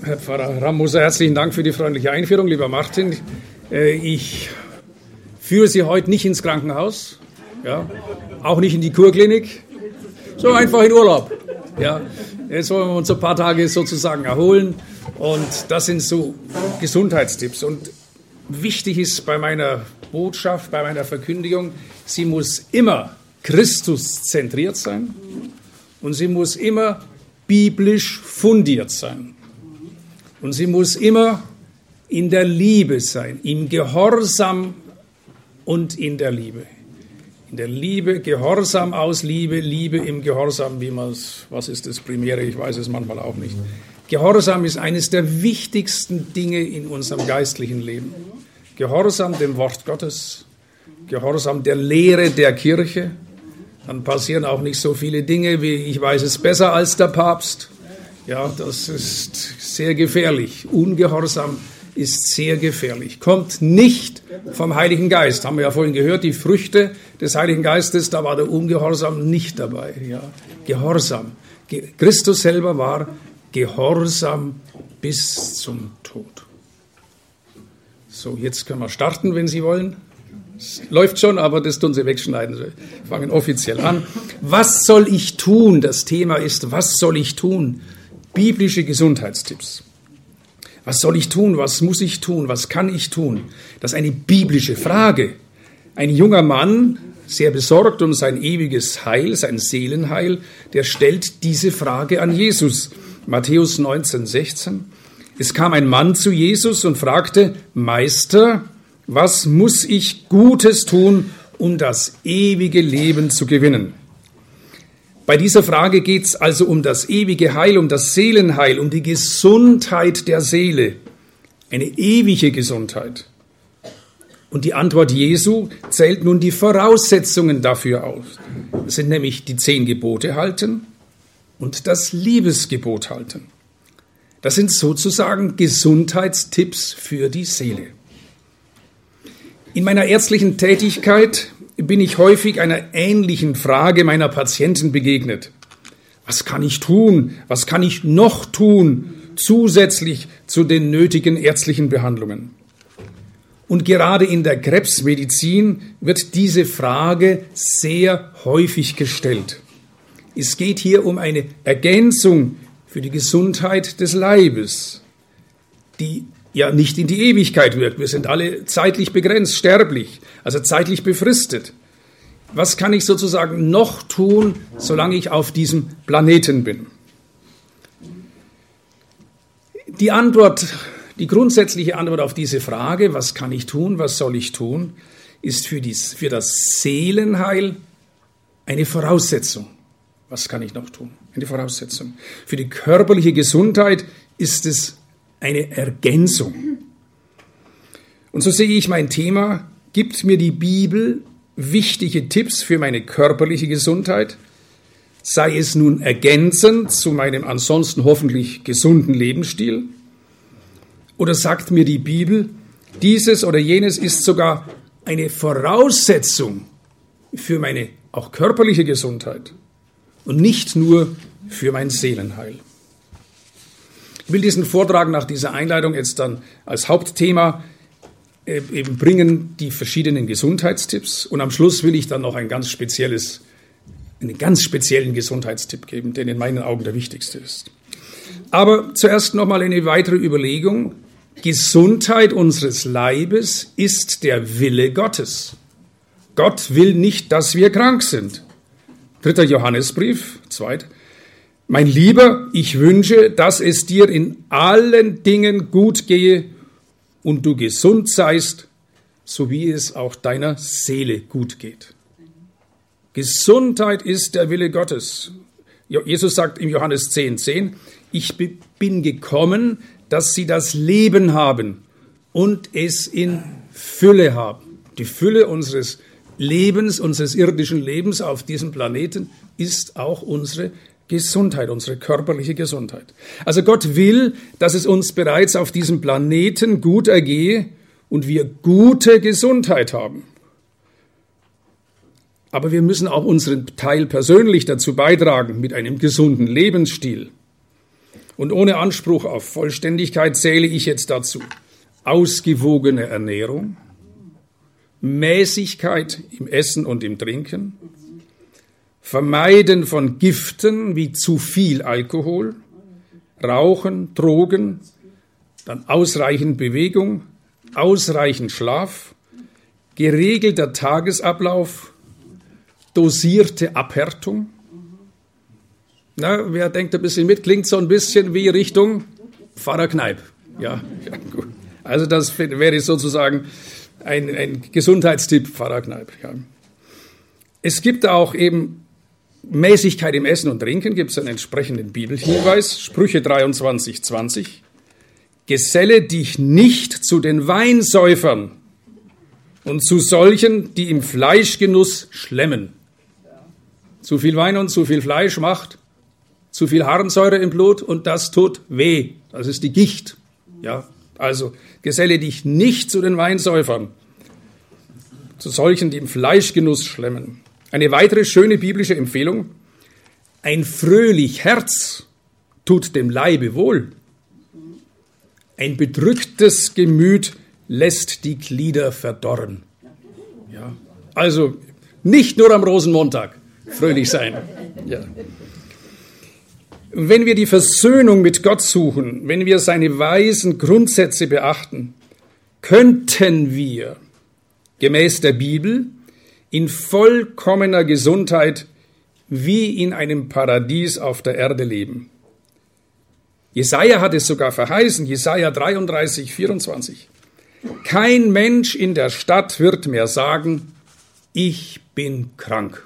Herr Pfarrer Rammoser, herzlichen Dank für die freundliche Einführung, lieber Martin. Ich führe Sie heute nicht ins Krankenhaus, ja, auch nicht in die Kurklinik, so einfach in Urlaub. Ja. Jetzt wollen wir uns ein paar Tage sozusagen erholen und das sind so Gesundheitstipps. Und wichtig ist bei meiner Botschaft, bei meiner Verkündigung, sie muss immer Christus zentriert sein und sie muss immer biblisch fundiert sein. Und sie muss immer in der Liebe sein, im Gehorsam und in der Liebe. In der Liebe, Gehorsam aus Liebe, Liebe im Gehorsam, wie man es, was ist das Primäre, ich weiß es manchmal auch nicht. Gehorsam ist eines der wichtigsten Dinge in unserem geistlichen Leben. Gehorsam dem Wort Gottes, Gehorsam der Lehre der Kirche. Dann passieren auch nicht so viele Dinge wie, ich weiß es besser als der Papst. Ja, das ist sehr gefährlich. Ungehorsam ist sehr gefährlich. Kommt nicht vom Heiligen Geist. Haben wir ja vorhin gehört, die Früchte des Heiligen Geistes, da war der Ungehorsam nicht dabei. Ja, Gehorsam. Christus selber war gehorsam bis zum Tod. So, jetzt können wir starten, wenn Sie wollen. Es läuft schon, aber das tun Sie wegschneiden. Wir fangen offiziell an. Was soll ich tun? Das Thema ist, was soll ich tun? Biblische Gesundheitstipps. Was soll ich tun? Was muss ich tun? Was kann ich tun? Das ist eine biblische Frage. Ein junger Mann, sehr besorgt um sein ewiges Heil, sein Seelenheil, der stellt diese Frage an Jesus. Matthäus 19,16. Es kam ein Mann zu Jesus und fragte, Meister, was muss ich Gutes tun, um das ewige Leben zu gewinnen? Bei dieser Frage geht es also um das ewige Heil, um das Seelenheil, um die Gesundheit der Seele, eine ewige Gesundheit. Und die Antwort Jesu zählt nun die Voraussetzungen dafür auf. Das sind nämlich die 10 Gebote halten und das Liebesgebot halten. Das sind sozusagen Gesundheitstipps für die Seele. In meiner ärztlichen Tätigkeit bin ich häufig einer ähnlichen Frage meiner Patienten begegnet. Was kann ich tun? Was kann ich noch tun, zusätzlich zu den nötigen ärztlichen Behandlungen? Und gerade in der Krebsmedizin wird diese Frage sehr häufig gestellt. Es geht hier um eine Ergänzung für die Gesundheit des Leibes, die ja nicht in die Ewigkeit wirkt. Wir sind alle zeitlich begrenzt, sterblich, also zeitlich befristet. Was kann ich sozusagen noch tun, solange ich auf diesem Planeten bin? Die grundsätzliche Antwort auf diese Frage, was kann ich tun, was soll ich tun, ist für das Seelenheil eine Voraussetzung. Was kann ich noch tun? Eine Voraussetzung. Für die körperliche Gesundheit ist es eine Ergänzung. Und so sehe ich mein Thema, gibt mir die Bibel wichtige Tipps für meine körperliche Gesundheit, sei es nun ergänzend zu meinem ansonsten hoffentlich gesunden Lebensstil, oder sagt mir die Bibel, dieses oder jenes ist sogar eine Voraussetzung für meine auch körperliche Gesundheit und nicht nur für mein Seelenheil. Ich will diesen Vortrag nach dieser Einleitung jetzt dann als Hauptthema eben bringen, die verschiedenen Gesundheitstipps. Und am Schluss will ich dann noch einen ganz speziellen Gesundheitstipp geben, der in meinen Augen der wichtigste ist. Aber zuerst nochmal eine weitere Überlegung. Gesundheit unseres Leibes ist der Wille Gottes. Gott will nicht, dass wir krank sind. 3. Johannesbrief, 2. Mein Lieber, ich wünsche, dass es dir in allen Dingen gut gehe und du gesund seist, so wie es auch deiner Seele gut geht. Gesundheit ist der Wille Gottes. Jesus sagt im Johannes 10,10, ich bin gekommen, dass sie das Leben haben und es in Fülle haben. Die Fülle unseres Lebens, unseres irdischen Lebens auf diesem Planeten ist auch unsere Gesundheit, unsere körperliche Gesundheit. Also Gott will, dass es uns bereits auf diesem Planeten gut ergehe und wir gute Gesundheit haben. Aber wir müssen auch unseren Teil persönlich dazu beitragen mit einem gesunden Lebensstil. Und ohne Anspruch auf Vollständigkeit zähle ich jetzt dazu ausgewogene Ernährung, Mäßigkeit im Essen und im Trinken, Vermeiden von Giften wie zu viel Alkohol, Rauchen, Drogen, dann ausreichend Bewegung, ausreichend Schlaf, geregelter Tagesablauf, dosierte Abhärtung. Na, wer denkt ein bisschen mit, klingt so ein bisschen wie Richtung Pfarrer Kneip. Ja, gut. Also das wäre sozusagen ein Gesundheitstipp, Pfarrer Kneip. Ja. Es gibt auch eben Mäßigkeit im Essen und Trinken, gibt es einen entsprechenden Bibelhinweis, Sprüche 23,20. Geselle dich nicht zu den Weinsäufern und zu solchen, die im Fleischgenuss schlemmen. Zu viel Wein und zu viel Fleisch macht zu viel Harnsäure im Blut und das tut weh. Das ist die Gicht. Ja, also geselle dich nicht zu den Weinsäufern, zu solchen, die im Fleischgenuss schlemmen. Eine weitere schöne biblische Empfehlung: Ein fröhlich Herz tut dem Leibe wohl. Ein bedrücktes Gemüt lässt die Glieder verdorren. Ja, also nicht nur am Rosenmontag fröhlich sein. Ja. Wenn wir die Versöhnung mit Gott suchen, wenn wir seine weisen Grundsätze beachten, könnten wir gemäß der Bibel in vollkommener Gesundheit wie in einem Paradies auf der Erde leben. Jesaja hat es sogar verheißen, Jesaja 33, 24. Kein Mensch in der Stadt wird mehr sagen, ich bin krank.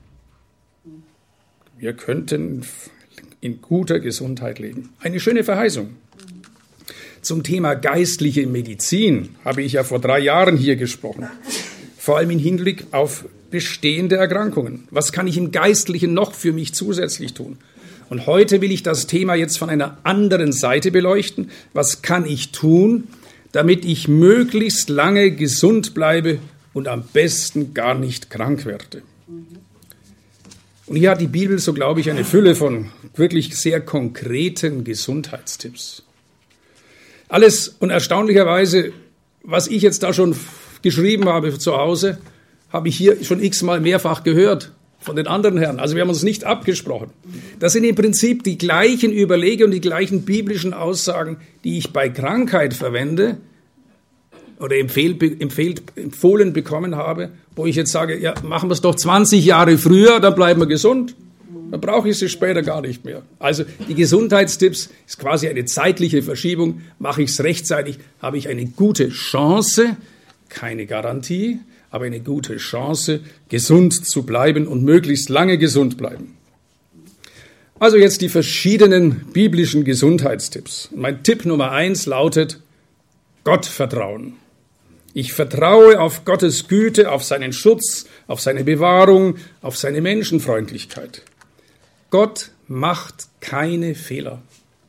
Wir könnten in guter Gesundheit leben. Eine schöne Verheißung. Zum Thema geistliche Medizin habe ich ja vor 3 Jahren hier gesprochen. Vor allem im Hinblick auf bestehende Erkrankungen. Was kann ich im Geistlichen noch für mich zusätzlich tun? Und heute will ich das Thema jetzt von einer anderen Seite beleuchten. Was kann ich tun, damit ich möglichst lange gesund bleibe und am besten gar nicht krank werde? Und hier hat die Bibel, so glaube ich, eine Fülle von wirklich sehr konkreten Gesundheitstipps. Alles und erstaunlicherweise, was ich jetzt da schon geschrieben habe zu Hause, habe ich hier schon x-mal mehrfach gehört von den anderen Herren. Also wir haben uns nicht abgesprochen. Das sind im Prinzip die gleichen Überlegungen, die gleichen biblischen Aussagen, die ich bei Krankheit verwende oder empfohlen bekommen habe, wo ich jetzt sage, ja, machen wir es doch 20 Jahre früher, dann bleiben wir gesund. Dann brauche ich sie später gar nicht mehr. Also die Gesundheitstipps ist quasi eine zeitliche Verschiebung. Mache ich es rechtzeitig, habe ich eine gute Chance, keine Garantie, aber eine gute Chance, gesund zu bleiben und möglichst lange gesund bleiben. Also jetzt die verschiedenen biblischen Gesundheitstipps. Mein Tipp Nummer 1 lautet Gottvertrauen. Ich vertraue auf Gottes Güte, auf seinen Schutz, auf seine Bewahrung, auf seine Menschenfreundlichkeit. Gott macht keine Fehler.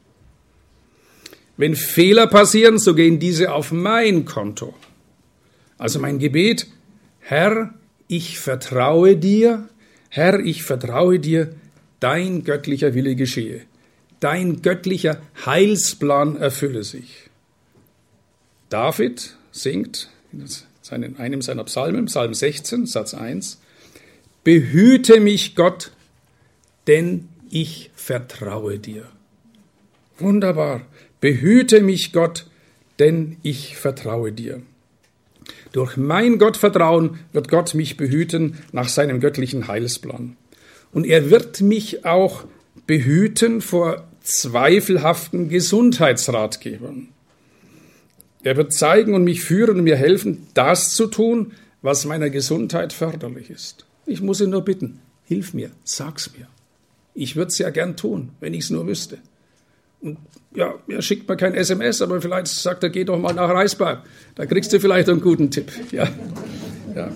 Wenn Fehler passieren, so gehen diese auf mein Konto. Also mein Gebet: Herr, ich vertraue dir, Herr, ich vertraue dir, dein göttlicher Wille geschehe. Dein göttlicher Heilsplan erfülle sich. David singt in einem seiner Psalmen, Psalm 16, Satz 1, behüte mich Gott, denn ich vertraue dir. Wunderbar. Behüte mich Gott, denn ich vertraue dir. Durch mein Gottvertrauen wird Gott mich behüten nach seinem göttlichen Heilsplan. Und er wird mich auch behüten vor zweifelhaften Gesundheitsratgebern. Er wird zeigen und mich führen und mir helfen, das zu tun, was meiner Gesundheit förderlich ist. Ich muss ihn nur bitten, hilf mir, sag's mir. Ich würde es ja gern tun, wenn ich es nur wüsste. Und ja, er schickt mir kein SMS, aber vielleicht sagt er, geh doch mal nach Reisberg. Da kriegst du vielleicht einen guten Tipp. Ja. Ja.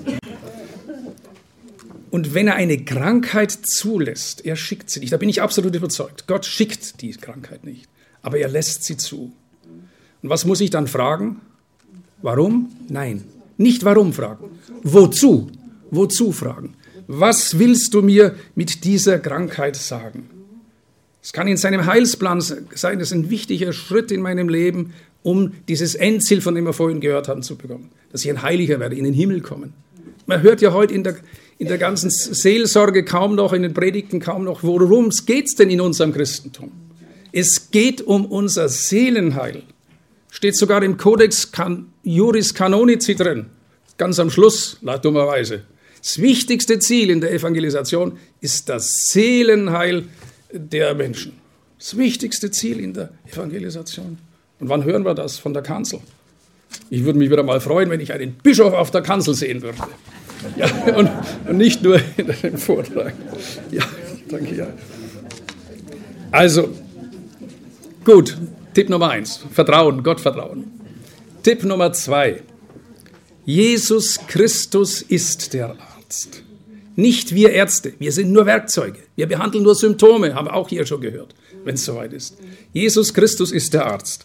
Und wenn er eine Krankheit zulässt, er schickt sie nicht. Da bin ich absolut überzeugt. Gott schickt die Krankheit nicht, aber er lässt sie zu. Und was muss ich dann fragen? Warum? Nein, nicht warum fragen. Wozu? Wozu fragen? Was willst du mir mit dieser Krankheit sagen? Es kann in seinem Heilsplan sein, das ist ein wichtiger Schritt in meinem Leben, um dieses Endziel, von dem wir vorhin gehört haben, zu bekommen. Dass ich ein Heiliger werde, in den Himmel kommen. Man hört ja heute in der ganzen Seelsorge kaum noch, in den Predigten kaum noch, worum geht es denn in unserem Christentum? Es geht um unser Seelenheil. Steht sogar im Codex Juris Canonici drin, ganz am Schluss, dummerweise. Das wichtigste Ziel in der Evangelisation ist das Seelenheil der Menschen. Das wichtigste Ziel in der Evangelisation. Und wann hören wir das? Von der Kanzel. Ich würde mich wieder mal freuen, wenn ich einen Bischof auf der Kanzel sehen würde. Ja, und nicht nur in einem Vortrag. Ja, danke, ja. Also, gut, Tipp Nummer 1, Vertrauen, Gottvertrauen. Tipp Nummer 2, Jesus Christus ist der Arzt. Nicht wir Ärzte, wir sind nur Werkzeuge. Wir behandeln nur Symptome, haben wir auch hier schon gehört, wenn es soweit ist. Jesus Christus ist der Arzt.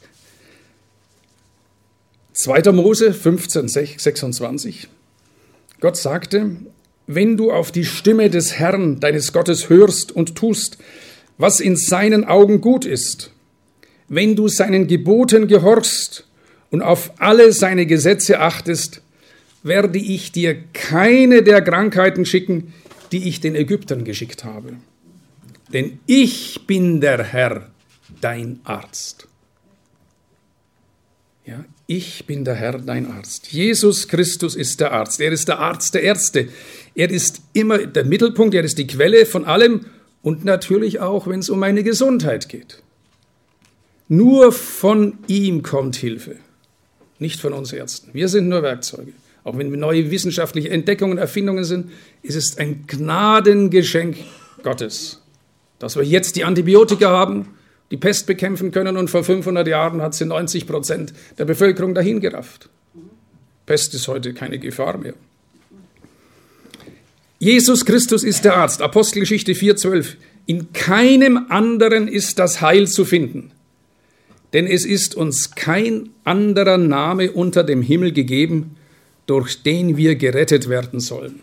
2. Mose 15, 26. Gott sagte, wenn du auf die Stimme des Herrn, deines Gottes, hörst und tust, was in seinen Augen gut ist, wenn du seinen Geboten gehorchst und auf alle seine Gesetze achtest, werde ich dir keine der Krankheiten schicken, die ich den Ägyptern geschickt habe. Denn ich bin der Herr, dein Arzt. Ja, ich bin der Herr, dein Arzt. Jesus Christus ist der Arzt. Er ist der Arzt der Ärzte. Er ist immer der Mittelpunkt, er ist die Quelle von allem und natürlich auch, wenn es um meine Gesundheit geht. Nur von ihm kommt Hilfe, nicht von uns Ärzten. Wir sind nur Werkzeuge. Auch wenn neue wissenschaftliche Entdeckungen, Erfindungen sind, ist es ein Gnadengeschenk Gottes, dass wir jetzt die Antibiotika haben, die Pest bekämpfen können und vor 500 Jahren hat sie 90% der Bevölkerung dahingerafft. Pest ist heute keine Gefahr mehr. Jesus Christus ist der Arzt. Apostelgeschichte 4,12. In keinem anderen ist das Heil zu finden, denn es ist uns kein anderer Name unter dem Himmel gegeben, durch den wir gerettet werden sollen.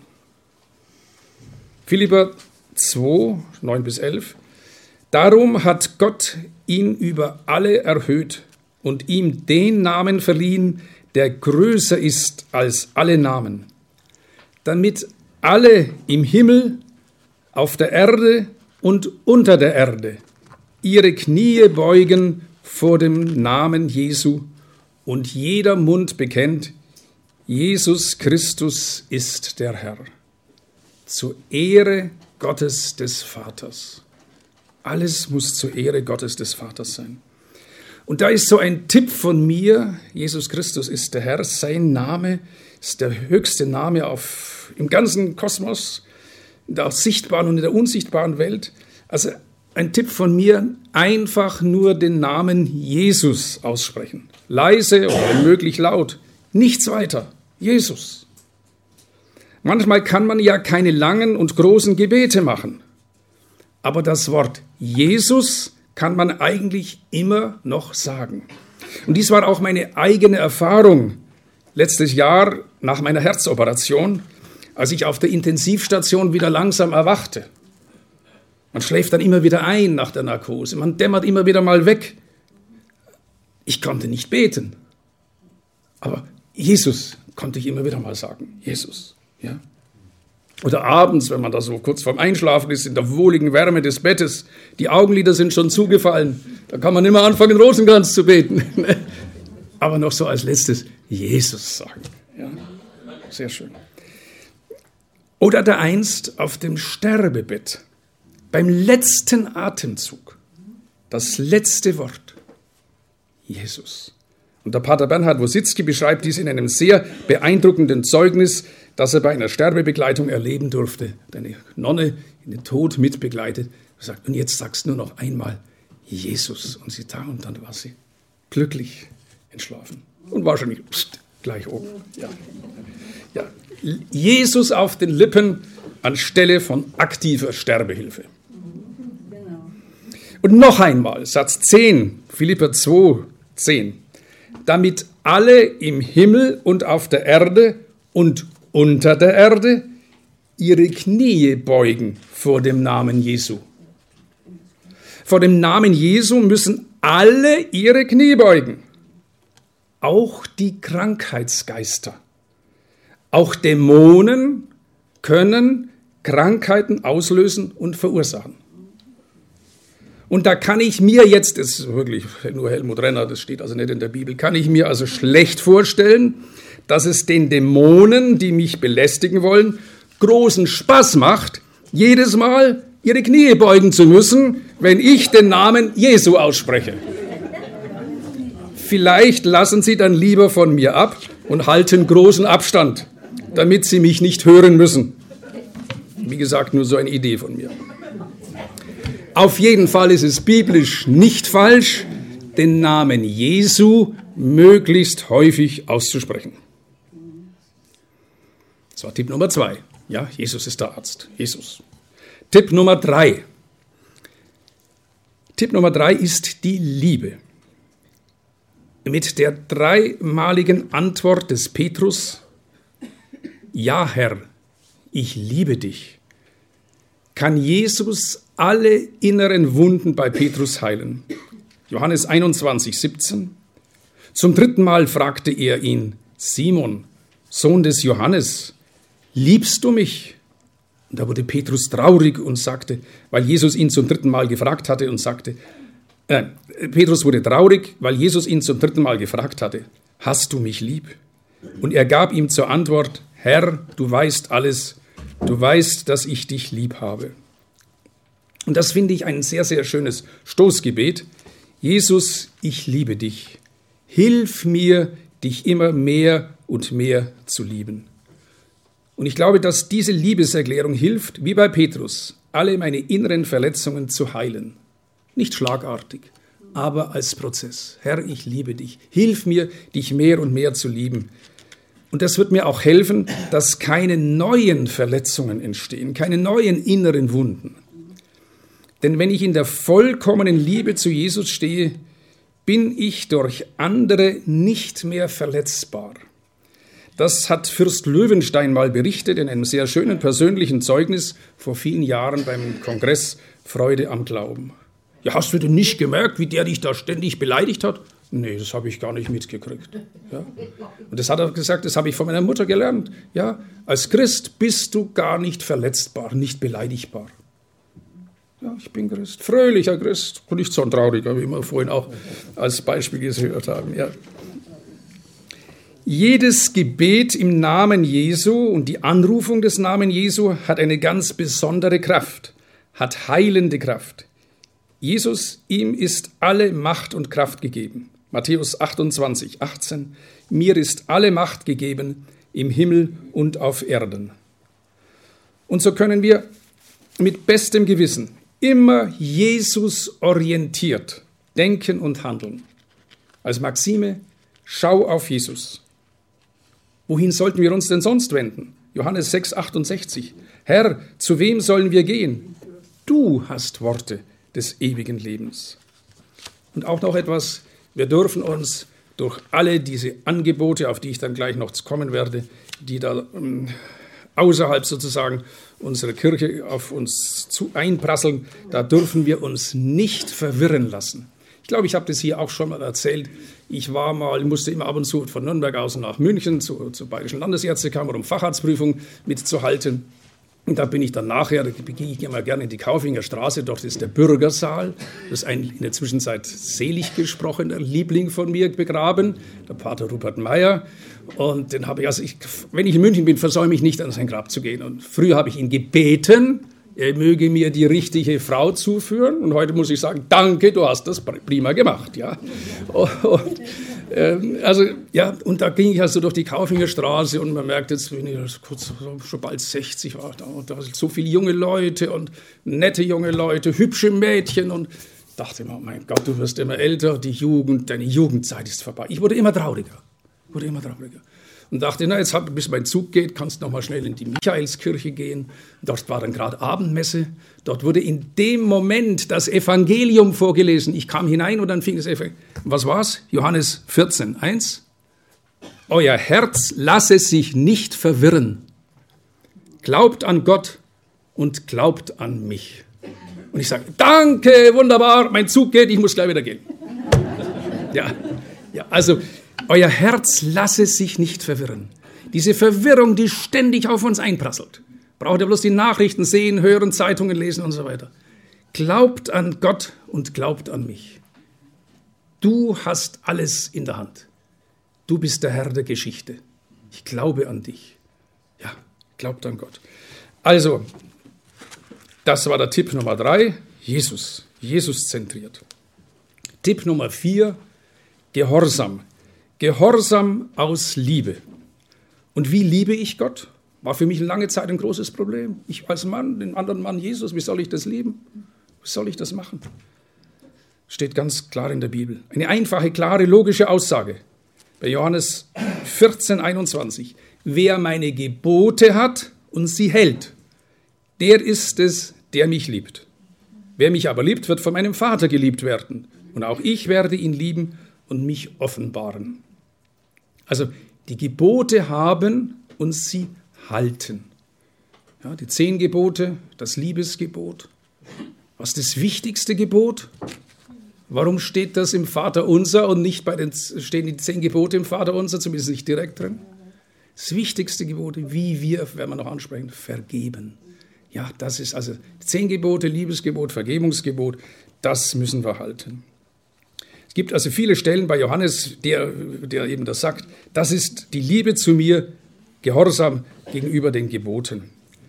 Philipper 2, 9-11. Darum hat Gott ihn über alle erhöht und ihm den Namen verliehen, der größer ist als alle Namen, damit alle im Himmel, auf der Erde und unter der Erde ihre Knie beugen vor dem Namen Jesu und jeder Mund bekennt, Jesus Christus ist der Herr. Zur Ehre Gottes des Vaters. Alles muss zur Ehre Gottes des Vaters sein. Und da ist so ein Tipp von mir, Jesus Christus ist der Herr, sein Name ist der höchste Name im ganzen Kosmos, in der sichtbaren und in der unsichtbaren Welt. Also ein Tipp von mir, einfach nur den Namen Jesus aussprechen. Leise oder wenn möglich laut, nichts weiter. Jesus. Manchmal kann man ja keine langen und großen Gebete machen, aber das Wort Jesus kann man eigentlich immer noch sagen. Und dies war auch meine eigene Erfahrung letztes Jahr nach meiner Herzoperation, als ich auf der Intensivstation wieder langsam erwachte. Man schläft dann immer wieder ein nach der Narkose, man dämmert immer wieder mal weg. Ich konnte nicht beten, aber Jesus konnte ich immer wieder mal sagen, Jesus. Ja? Oder abends, wenn man da so kurz vorm Einschlafen ist, in der wohligen Wärme des Bettes, die Augenlider sind schon zugefallen, da kann man immer anfangen, Rosenkranz zu beten. Aber noch so als letztes Jesus sagen. Ja? Sehr schön. Oder da einst auf dem Sterbebett, beim letzten Atemzug, das letzte Wort, Jesus. Und der Pater Bernhard Wositzki beschreibt dies in einem sehr beeindruckenden Zeugnis, das er bei einer Sterbebegleitung erleben durfte. Eine Nonne in den Tod mitbegleitet. Er sagt, und jetzt sagst du nur noch einmal Jesus. Und sie tat, und dann war sie glücklich entschlafen. Und wahrscheinlich gleich oben. Ja. Ja. Jesus auf den Lippen anstelle von aktiver Sterbehilfe. Und noch einmal, Satz 10, Philipper 2, 10. Damit alle im Himmel und auf der Erde und unter der Erde ihre Knie beugen vor dem Namen Jesu. Vor dem Namen Jesu müssen alle ihre Knie beugen. Auch die Krankheitsgeister. Auch Dämonen können Krankheiten auslösen und verursachen. Und da kann ich mir jetzt, das ist wirklich nur Helmut Renner, das steht also nicht in der Bibel, kann ich mir also schlecht vorstellen, dass es den Dämonen, die mich belästigen wollen, großen Spaß macht, jedes Mal ihre Knie beugen zu müssen, wenn ich den Namen Jesu ausspreche. Vielleicht lassen sie dann lieber von mir ab und halten großen Abstand, damit sie mich nicht hören müssen. Wie gesagt, nur so eine Idee von mir. Auf jeden Fall ist es biblisch nicht falsch, den Namen Jesu möglichst häufig auszusprechen. Das war Tipp Nummer 2. Ja, Jesus ist der Arzt. Jesus. Tipp Nummer 3. Tipp Nummer 3 ist die Liebe. Mit der dreimaligen Antwort des Petrus, ja Herr, ich liebe dich, kann Jesus alle inneren Wunden bei Petrus heilen. Johannes 21, 17. Zum 3. Mal fragte er ihn, Simon, Sohn des Johannes, liebst du mich? Und da wurde Petrus traurig und sagte, weil Jesus ihn zum 3. Mal gefragt hatte und sagte, Petrus wurde traurig, weil Jesus ihn zum 3. Mal gefragt hatte, hast du mich lieb? Und er gab ihm zur Antwort, Herr, du weißt alles, du weißt, dass ich dich lieb habe. Und das finde ich ein sehr, sehr schönes Stoßgebet. Jesus, ich liebe dich. Hilf mir, dich immer mehr und mehr zu lieben. Und ich glaube, dass diese Liebeserklärung hilft, wie bei Petrus, alle meine inneren Verletzungen zu heilen. Nicht schlagartig, aber als Prozess. Herr, ich liebe dich. Hilf mir, dich mehr und mehr zu lieben. Und das wird mir auch helfen, dass keine neuen Verletzungen entstehen, keine neuen inneren Wunden. Denn wenn ich in der vollkommenen Liebe zu Jesus stehe, bin ich durch andere nicht mehr verletzbar. Das hat Fürst Löwenstein mal berichtet in einem sehr schönen persönlichen Zeugnis vor vielen Jahren beim Kongress Freude am Glauben. Ja, hast du denn nicht gemerkt, wie der dich da ständig beleidigt hat? Nee, das habe ich gar nicht mitgekriegt. Ja? Und das hat er gesagt, das habe ich von meiner Mutter gelernt. Ja? Als Christ bist du gar nicht verletzbar, nicht beleidigbar. Ja, ich bin Christ, fröhlicher Christ und nicht so ein trauriger, wie wir vorhin auch als Beispiel gehört haben. Ja. Jedes Gebet im Namen Jesu und die Anrufung des Namen Jesu hat eine ganz besondere Kraft, hat heilende Kraft. Jesus, ihm ist alle Macht und Kraft gegeben. Matthäus 28, 18. Mir ist alle Macht gegeben im Himmel und auf Erden. Und so können wir mit bestem Gewissen immer Jesus orientiert denken und handeln. Als Maxime, schau auf Jesus. Wohin sollten wir uns denn sonst wenden? Johannes 6, 68. Herr, zu wem sollen wir gehen? Du hast Worte des ewigen Lebens. Und auch noch etwas, wir dürfen uns durch alle diese Angebote, auf die ich dann gleich noch kommen werde, die da außerhalb sozusagen unserer Kirche auf uns einprasseln, da dürfen wir uns nicht verwirren lassen. Ich glaube, ich habe das hier auch schon mal erzählt. Ich musste immer ab und zu von Nürnberg aus nach München zur Bayerischen Landesärztekammer, um Facharztprüfung mitzuhalten. Und da bin ich dann nachher, da gehe ich immer gerne in die Kaufinger Straße, dort ist der Bürgersaal. Das ist ein in der Zwischenzeit selig gesprochener Liebling von mir begraben, der Pater Rupert Meyer. Und den habe ich, wenn ich in München bin, versäume ich nicht, an sein Grab zu gehen. Und früher habe ich ihn gebeten, er möge mir die richtige Frau zuführen. Und heute muss ich sagen, danke, du hast das prima gemacht. Ja. Und da ging ich also durch die Kaufinger Straße und man merkt, jetzt bin ich kurz, schon bald 60, da sind so viele junge Leute und nette junge Leute, hübsche Mädchen und dachte mir, oh mein Gott, du wirst immer älter, deine Jugendzeit ist vorbei. Ich wurde immer trauriger. Und dachte, jetzt bis mein Zug geht, kannst du noch mal schnell in die Michaelskirche gehen. Dort war dann gerade Abendmesse. Dort wurde in dem Moment das Evangelium vorgelesen. Ich kam hinein und dann fing das Evangelium. Was war's? Johannes 14, 1. Euer Herz lasse sich nicht verwirren. Glaubt an Gott und glaubt an mich. Und ich sage, danke, wunderbar, mein Zug geht, ich muss gleich wieder gehen. Ja, also euer Herz lasse sich nicht verwirren. Diese Verwirrung, die ständig auf uns einprasselt. Braucht ihr bloß die Nachrichten sehen, hören, Zeitungen lesen und so weiter. Glaubt an Gott und glaubt an mich. Du hast alles in der Hand. Du bist der Herr der Geschichte. Ich glaube an dich. Ja, glaubt an Gott. Also, das war der Tipp Nummer 3, Jesus zentriert. Tipp Nummer 4, Gehorsam. Gehorsam aus Liebe. Und wie liebe ich Gott? War für mich lange Zeit ein großes Problem. Ich als Mann, den anderen Mann Jesus, wie soll ich das lieben? Wie soll ich das machen? Steht ganz klar in der Bibel. Eine einfache, klare, logische Aussage. Bei Johannes 14, 21. Wer meine Gebote hat und sie hält, der ist es, der mich liebt. Wer mich aber liebt, wird von meinem Vater geliebt werden. Und auch ich werde ihn lieben und mich offenbaren. Also die Gebote haben und sie halten. Ja, die 10 Gebote, das Liebesgebot. Was ist das wichtigste Gebot? Warum steht das im Vaterunser und nicht stehen die 10 Gebote im Vaterunser, zumindest nicht direkt drin? Das wichtigste Gebot, wie wir, werden wir noch ansprechen, vergeben. Ja, das ist also 10 Gebote, Liebesgebot, Vergebungsgebot, das müssen wir halten. Es gibt also viele Stellen bei Johannes, der eben das sagt, das ist die Liebe zu mir, Gehorsam gegenüber den Geboten.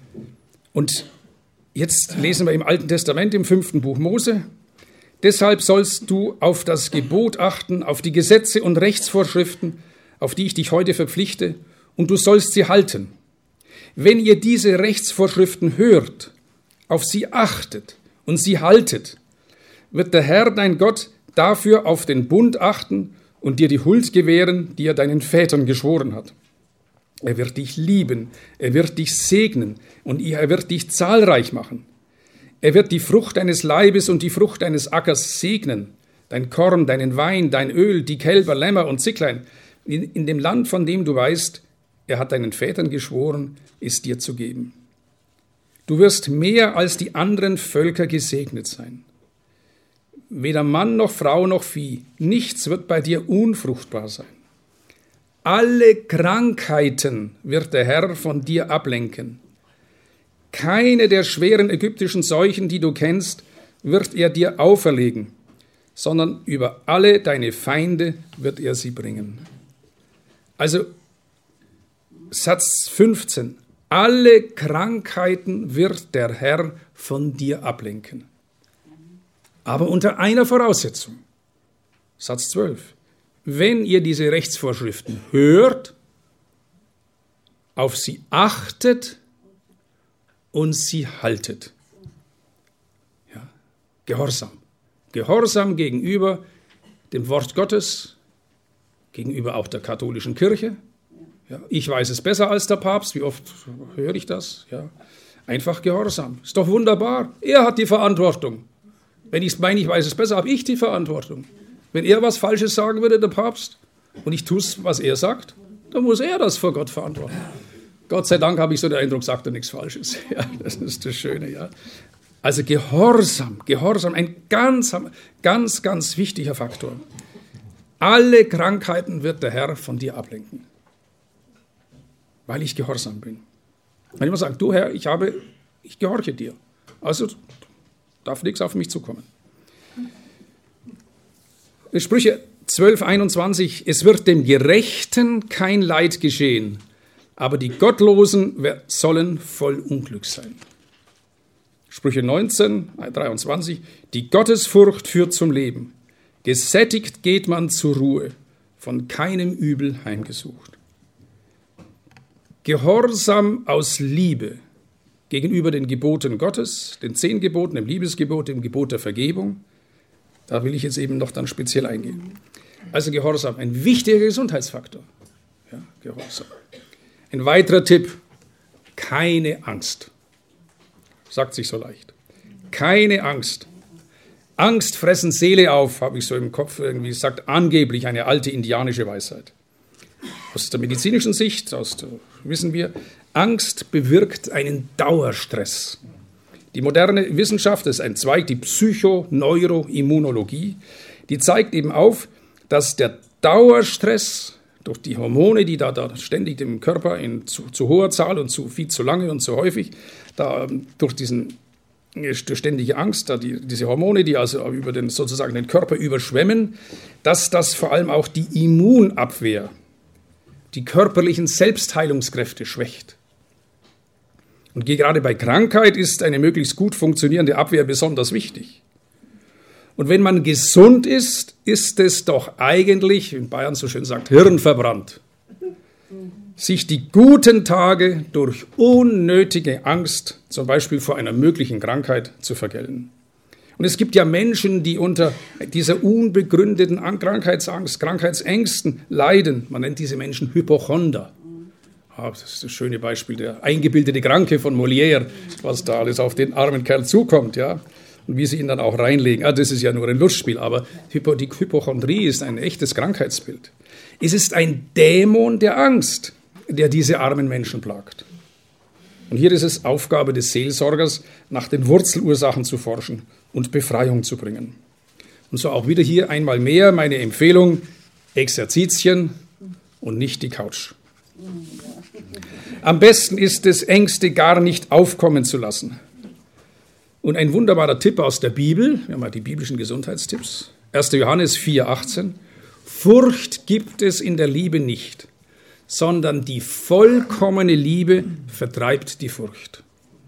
Und jetzt lesen wir im Alten Testament, im 5. Buch Mose, deshalb sollst du auf das Gebot achten, auf die Gesetze und Rechtsvorschriften, auf die ich dich heute verpflichte, und du sollst sie halten. Wenn ihr diese Rechtsvorschriften hört, auf sie achtet und sie haltet, wird der Herr, dein Gott, dafür auf den Bund achten und dir die Huld gewähren, die er deinen Vätern geschworen hat. Er wird dich lieben, er wird dich segnen und er wird dich zahlreich machen. Er wird die Frucht deines Leibes und die Frucht deines Ackers segnen, dein Korn, deinen Wein, dein Öl, die Kälber, Lämmer und Zicklein, in dem Land, von dem du weißt, er hat deinen Vätern geschworen, es dir zu geben. Du wirst mehr als die anderen Völker gesegnet sein. Weder Mann noch Frau noch Vieh, nichts wird bei dir unfruchtbar sein. Alle Krankheiten wird der Herr von dir ablenken. Keine der schweren ägyptischen Seuchen, die du kennst, wird er dir auferlegen, sondern über alle deine Feinde wird er sie bringen. Also Satz 15. Alle Krankheiten wird der Herr von dir ablenken. Aber unter einer Voraussetzung. Satz 12. Wenn ihr diese Rechtsvorschriften hört, auf sie achtet und sie haltet. Ja, Gehorsam. Gehorsam gegenüber dem Wort Gottes, gegenüber auch der katholischen Kirche. Ja, ich weiß es besser als der Papst. Wie oft höre ich das? Ja, einfach Gehorsam. Ist doch wunderbar. Er hat die Verantwortung. Wenn ich meine, ich weiß es besser, habe ich die Verantwortung. Wenn er was Falsches sagen würde, der Papst, und ich tue es, was er sagt, dann muss er das vor Gott verantworten. Gott sei Dank habe ich so den Eindruck, sagt er nichts Falsches. Ja, das ist das Schöne. Ja. Also Gehorsam, ein ganz, ganz wichtiger Faktor. Alle Krankheiten wird der Herr von dir ablenken, weil ich gehorsam bin. Wenn jemand sagt, du Herr, ich gehorche dir, also darf nichts auf mich zukommen. Sprüche 12,21, es wird dem Gerechten kein Leid geschehen, aber die Gottlosen sollen voll Unglück sein. Sprüche 19,23, die Gottesfurcht führt zum Leben. Gesättigt geht man zur Ruhe, von keinem Übel heimgesucht. Gehorsam aus Liebe gegenüber den Geboten Gottes, den 10 Geboten, dem Liebesgebot, dem Gebot der Vergebung. Da will ich jetzt eben noch dann speziell eingehen. Also Gehorsam, ein wichtiger Gesundheitsfaktor. Ja, Gehorsam. Ein weiterer Tipp, keine Angst. Sagt sich so leicht. Keine Angst. Angst fressen Seele auf, habe ich so im Kopf irgendwie, sagt angeblich eine alte indianische Weisheit. Aus der medizinischen Sicht, wissen wir, Angst bewirkt einen Dauerstress. Die moderne Wissenschaft, das ist ein Zweig, die Psychoneuroimmunologie, die zeigt eben auf, dass der Dauerstress durch die Hormone, die da ständig im Körper in zu hoher Zahl und viel zu lange und zu häufig, durch ständige Angst, diese Hormone, die also sozusagen den Körper überschwemmen, dass das vor allem auch die Immunabwehr, die körperlichen Selbstheilungskräfte schwächt. Und gerade bei Krankheit ist eine möglichst gut funktionierende Abwehr besonders wichtig. Und wenn man gesund ist, ist es doch eigentlich, wie in Bayern so schön sagt, hirnverbrannt, sich die guten Tage durch unnötige Angst, zum Beispiel vor einer möglichen Krankheit, zu vergällen. Und es gibt ja Menschen, die unter dieser unbegründeten Krankheitsangst, Krankheitsängsten leiden. Man nennt diese Menschen Hypochonder. Das ist das schöne Beispiel, der eingebildete Kranke von Molière, was da alles auf den armen Kerl zukommt, ja. Und wie sie ihn dann auch reinlegen. Das ist ja nur ein Lustspiel, aber die Hypochondrie ist ein echtes Krankheitsbild. Es ist ein Dämon der Angst, der diese armen Menschen plagt. Und hier ist es Aufgabe des Seelsorgers, nach den Wurzelursachen zu forschen und Befreiung zu bringen. Und so auch wieder hier einmal mehr meine Empfehlung, Exerzitien und nicht die Couch. Am besten ist es, Ängste gar nicht aufkommen zu lassen. Und ein wunderbarer Tipp aus der Bibel, wir haben mal die biblischen Gesundheitstipps, 1. Johannes 4,18, Furcht gibt es in der Liebe nicht, sondern die vollkommene Liebe vertreibt die Furcht.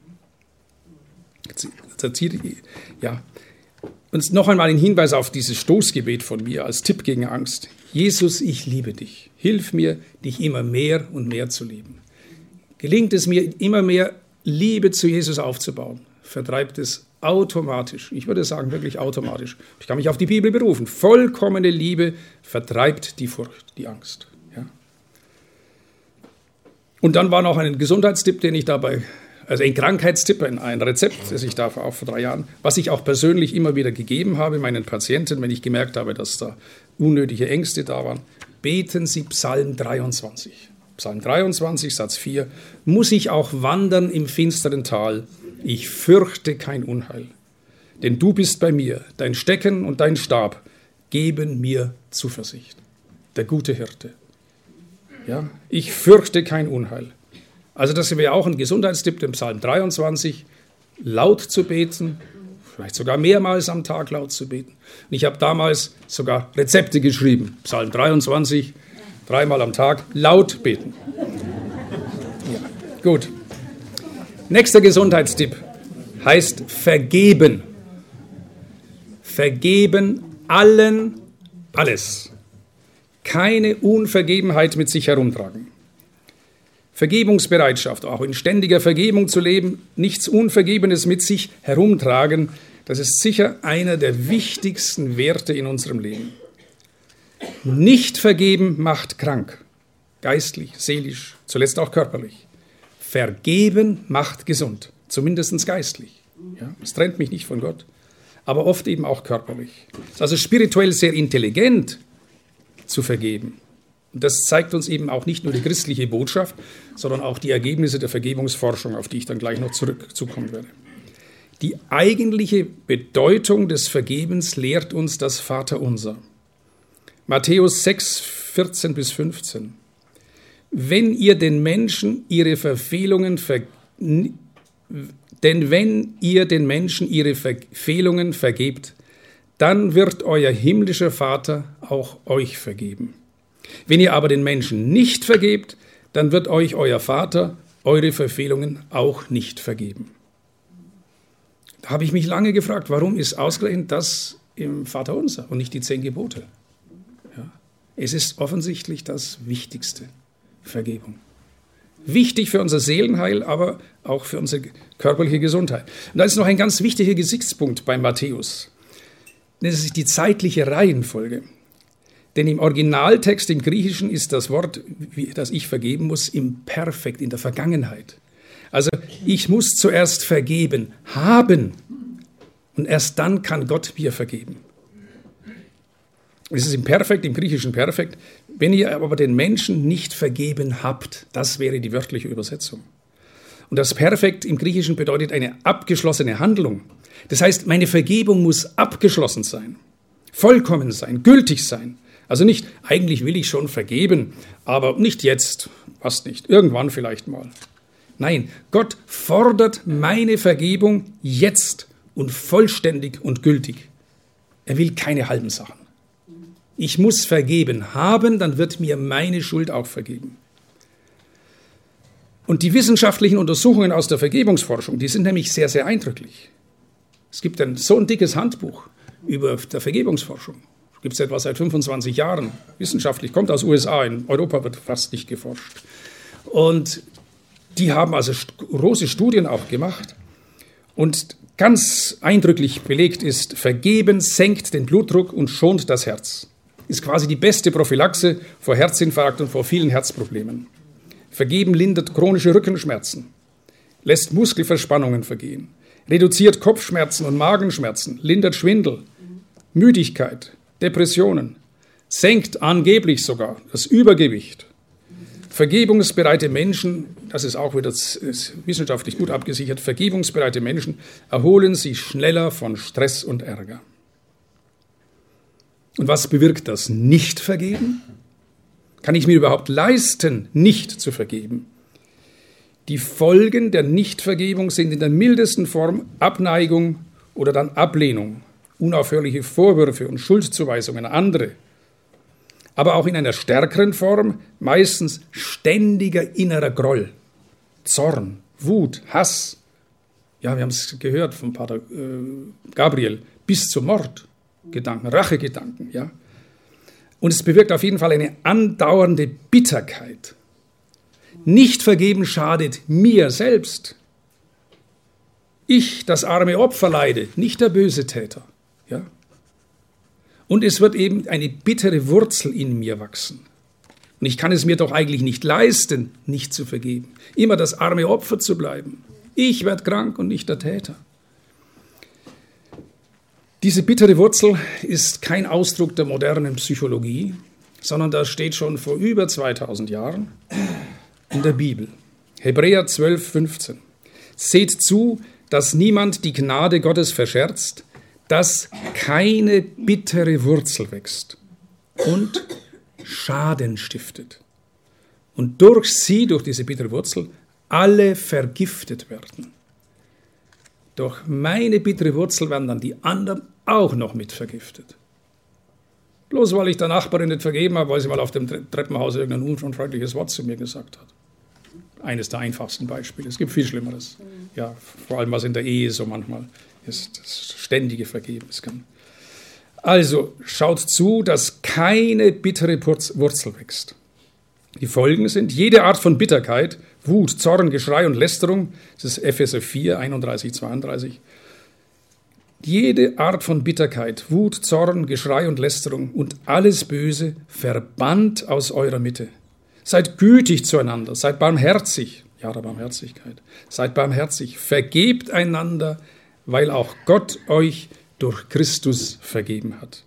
Ja. Und noch einmal ein Hinweis auf dieses Stoßgebet von mir als Tipp gegen Angst. Jesus, ich liebe dich. Hilf mir, dich immer mehr und mehr zu lieben. Gelingt es mir, immer mehr Liebe zu Jesus aufzubauen, vertreibt es automatisch, ich würde sagen wirklich automatisch. Ich kann mich auf die Bibel berufen. Vollkommene Liebe vertreibt die Furcht, die Angst. Ja. Und dann war noch ein Gesundheitstipp, den ich dabei, also ein Krankheitstipp, ein Rezept, das ich da auch vor 3 Jahren, was ich auch persönlich immer wieder gegeben habe meinen Patienten, wenn ich gemerkt habe, dass da unnötige Ängste da waren. Beten Sie Psalm 23. Psalm 23, Satz 4. Muss ich auch wandern im finsteren Tal? Ich fürchte kein Unheil. Denn du bist bei mir, dein Stecken und dein Stab geben mir Zuversicht. Der gute Hirte. Ja, ich fürchte kein Unheil. Also das wäre auch ein Gesundheitstipp, den Psalm 23, laut zu beten, vielleicht sogar mehrmals am Tag laut zu beten. Und ich habe damals sogar Rezepte geschrieben. Psalm 23, 3-mal am Tag laut beten. Ja, gut. Nächster Gesundheitstipp heißt vergeben. Vergeben allen alles. Keine Unvergebenheit mit sich herumtragen. Vergebungsbereitschaft, auch in ständiger Vergebung zu leben, nichts Unvergebenes mit sich herumtragen, das ist sicher einer der wichtigsten Werte in unserem Leben. Nicht vergeben macht krank, geistlich, seelisch, zuletzt auch körperlich. Vergeben macht gesund, zumindest geistlich. Ja, es trennt mich nicht von Gott, aber oft eben auch körperlich. Es ist also spirituell sehr intelligent zu vergeben. Und das zeigt uns eben auch nicht nur die christliche Botschaft, sondern auch die Ergebnisse der Vergebungsforschung, auf die ich dann gleich noch zurückzukommen werde. Die eigentliche Bedeutung des Vergebens lehrt uns das Vaterunser. Matthäus 6, 14 bis 15. Wenn ihr den Menschen ihre Verfehlungen vergebt, dann wird euer himmlischer Vater auch euch vergeben. Wenn ihr aber den Menschen nicht vergebt, dann wird euch euer Vater eure Verfehlungen auch nicht vergeben. Da habe ich mich lange gefragt, warum ist ausgerechnet das im Vaterunser und nicht die 10 Gebote? Ja, es ist offensichtlich das Wichtigste, Vergebung. Wichtig für unser Seelenheil, aber auch für unsere körperliche Gesundheit. Und da ist noch ein ganz wichtiger Gesichtspunkt bei Matthäus. Das ist die zeitliche Reihenfolge. Denn im Originaltext, im Griechischen, ist das Wort, das ich vergeben muss, im Perfekt, in der Vergangenheit. Also ich muss zuerst vergeben haben und erst dann kann Gott mir vergeben. Es ist im Perfekt, im Griechischen Perfekt. Wenn ihr aber den Menschen nicht vergeben habt, das wäre die wörtliche Übersetzung. Und das perfekt im Griechischen bedeutet eine abgeschlossene Handlung. Das heißt, meine Vergebung muss abgeschlossen sein, vollkommen sein, gültig sein. Also nicht, eigentlich will ich schon vergeben, aber nicht jetzt, passt nicht, irgendwann vielleicht mal. Nein, Gott fordert meine Vergebung jetzt und vollständig und gültig. Er will keine halben Sachen. Ich muss vergeben haben, dann wird mir meine Schuld auch vergeben. Und die wissenschaftlichen Untersuchungen aus der Vergebungsforschung, die sind nämlich sehr, sehr eindrücklich. Es gibt so ein dickes Handbuch über der Vergebungsforschung. Gibt es etwa seit 25 Jahren. Wissenschaftlich, kommt aus USA, in Europa wird fast nicht geforscht. Und die haben also große Studien auch gemacht. Und ganz eindrücklich belegt ist, Vergeben senkt den Blutdruck und schont das Herz. Ist quasi die beste Prophylaxe vor Herzinfarkt und vor vielen Herzproblemen. Vergeben lindert chronische Rückenschmerzen, lässt Muskelverspannungen vergehen, reduziert Kopfschmerzen und Magenschmerzen, lindert Schwindel, Müdigkeit, Depressionen, senkt angeblich sogar das Übergewicht. Vergebungsbereite Menschen, das ist auch wieder ist wissenschaftlich gut abgesichert, vergebungsbereite Menschen erholen sich schneller von Stress und Ärger. Und was bewirkt das Nicht-Vergeben? Kann ich mir überhaupt leisten, nicht zu vergeben? Die Folgen der Nichtvergebung sind in der mildesten Form Abneigung oder dann Ablehnung, unaufhörliche Vorwürfe und Schuldzuweisungen an andere. Aber auch in einer stärkeren Form meistens ständiger innerer Groll, Zorn, Wut, Hass. Ja, wir haben es gehört vom Pater Gabriel, bis zum Mordgedanken, Rachegedanken, ja. Und es bewirkt auf jeden Fall eine andauernde Bitterkeit. Nicht vergeben schadet mir selbst. Ich, das arme Opfer, leide, nicht der böse Täter. Ja? Und es wird eben eine bittere Wurzel in mir wachsen. Und ich kann es mir doch eigentlich nicht leisten, nicht zu vergeben. Immer das arme Opfer zu bleiben. Ich werde krank und nicht der Täter. Diese bittere Wurzel ist kein Ausdruck der modernen Psychologie, sondern das steht schon vor über 2000 Jahren in der Bibel. Hebräer 12, 15. Seht zu, dass niemand die Gnade Gottes verscherzt, dass keine bittere Wurzel wächst und Schaden stiftet. Und durch diese bittere Wurzel, alle vergiftet werden. Durch meine bittere Wurzel werden dann die anderen auch noch mit vergiftet. Bloß weil ich der Nachbarin nicht vergeben habe, weil sie mal auf dem Treppenhaus irgendein unfreundliches Wort zu mir gesagt hat. Eines der einfachsten Beispiele. Es gibt viel Schlimmeres. Ja, vor allem was in der Ehe so manchmal ist, das ständige Vergeben kann. Also schaut zu, dass keine bittere Wurzel wächst. Die Folgen sind jede Art von Bitterkeit, Wut, Zorn, Geschrei und Lästerung. Das ist Epheser 4, 31, 32. Jede Art von Bitterkeit, Wut, Zorn, Geschrei und Lästerung und alles Böse verbannt aus eurer Mitte. Seid gütig zueinander, seid barmherzig, ja der Barmherzigkeit, seid barmherzig, vergebt einander, weil auch Gott euch durch Christus vergeben hat.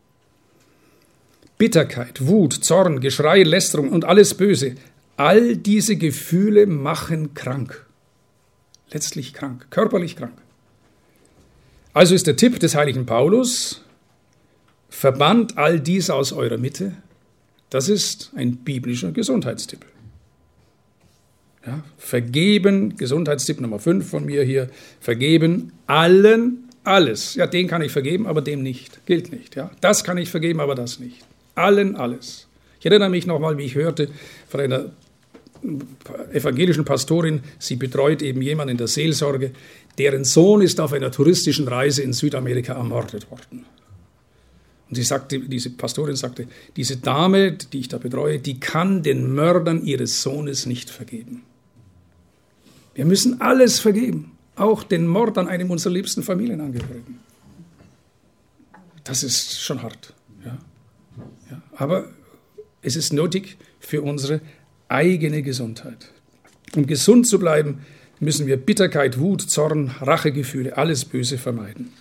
Bitterkeit, Wut, Zorn, Geschrei, Lästerung und alles Böse, all diese Gefühle machen krank. Letztlich krank, körperlich krank. Also ist der Tipp des heiligen Paulus, verbannt all dies aus eurer Mitte. Das ist ein biblischer Gesundheitstipp. Ja, vergeben, Gesundheitstipp Nummer 5 von mir hier, vergeben allen alles. Ja, den kann ich vergeben, aber dem nicht. Gilt nicht. Ja. Das kann ich vergeben, aber das nicht. Allen alles. Ich erinnere mich nochmal, wie ich hörte von einer evangelischen Pastorin, sie betreut eben jemanden in der Seelsorge, deren Sohn ist auf einer touristischen Reise in Südamerika ermordet worden. Und diese Pastorin sagte, diese Dame, die ich da betreue, die kann den Mördern ihres Sohnes nicht vergeben. Wir müssen alles vergeben, auch den Mord an einem unserer liebsten Familienangehörigen. Das ist schon hart. Ja. Ja. Aber es ist nötig für unsere eigene Gesundheit. Um gesund zu bleiben, müssen wir Bitterkeit, Wut, Zorn, Rachegefühle, alles Böse vermeiden.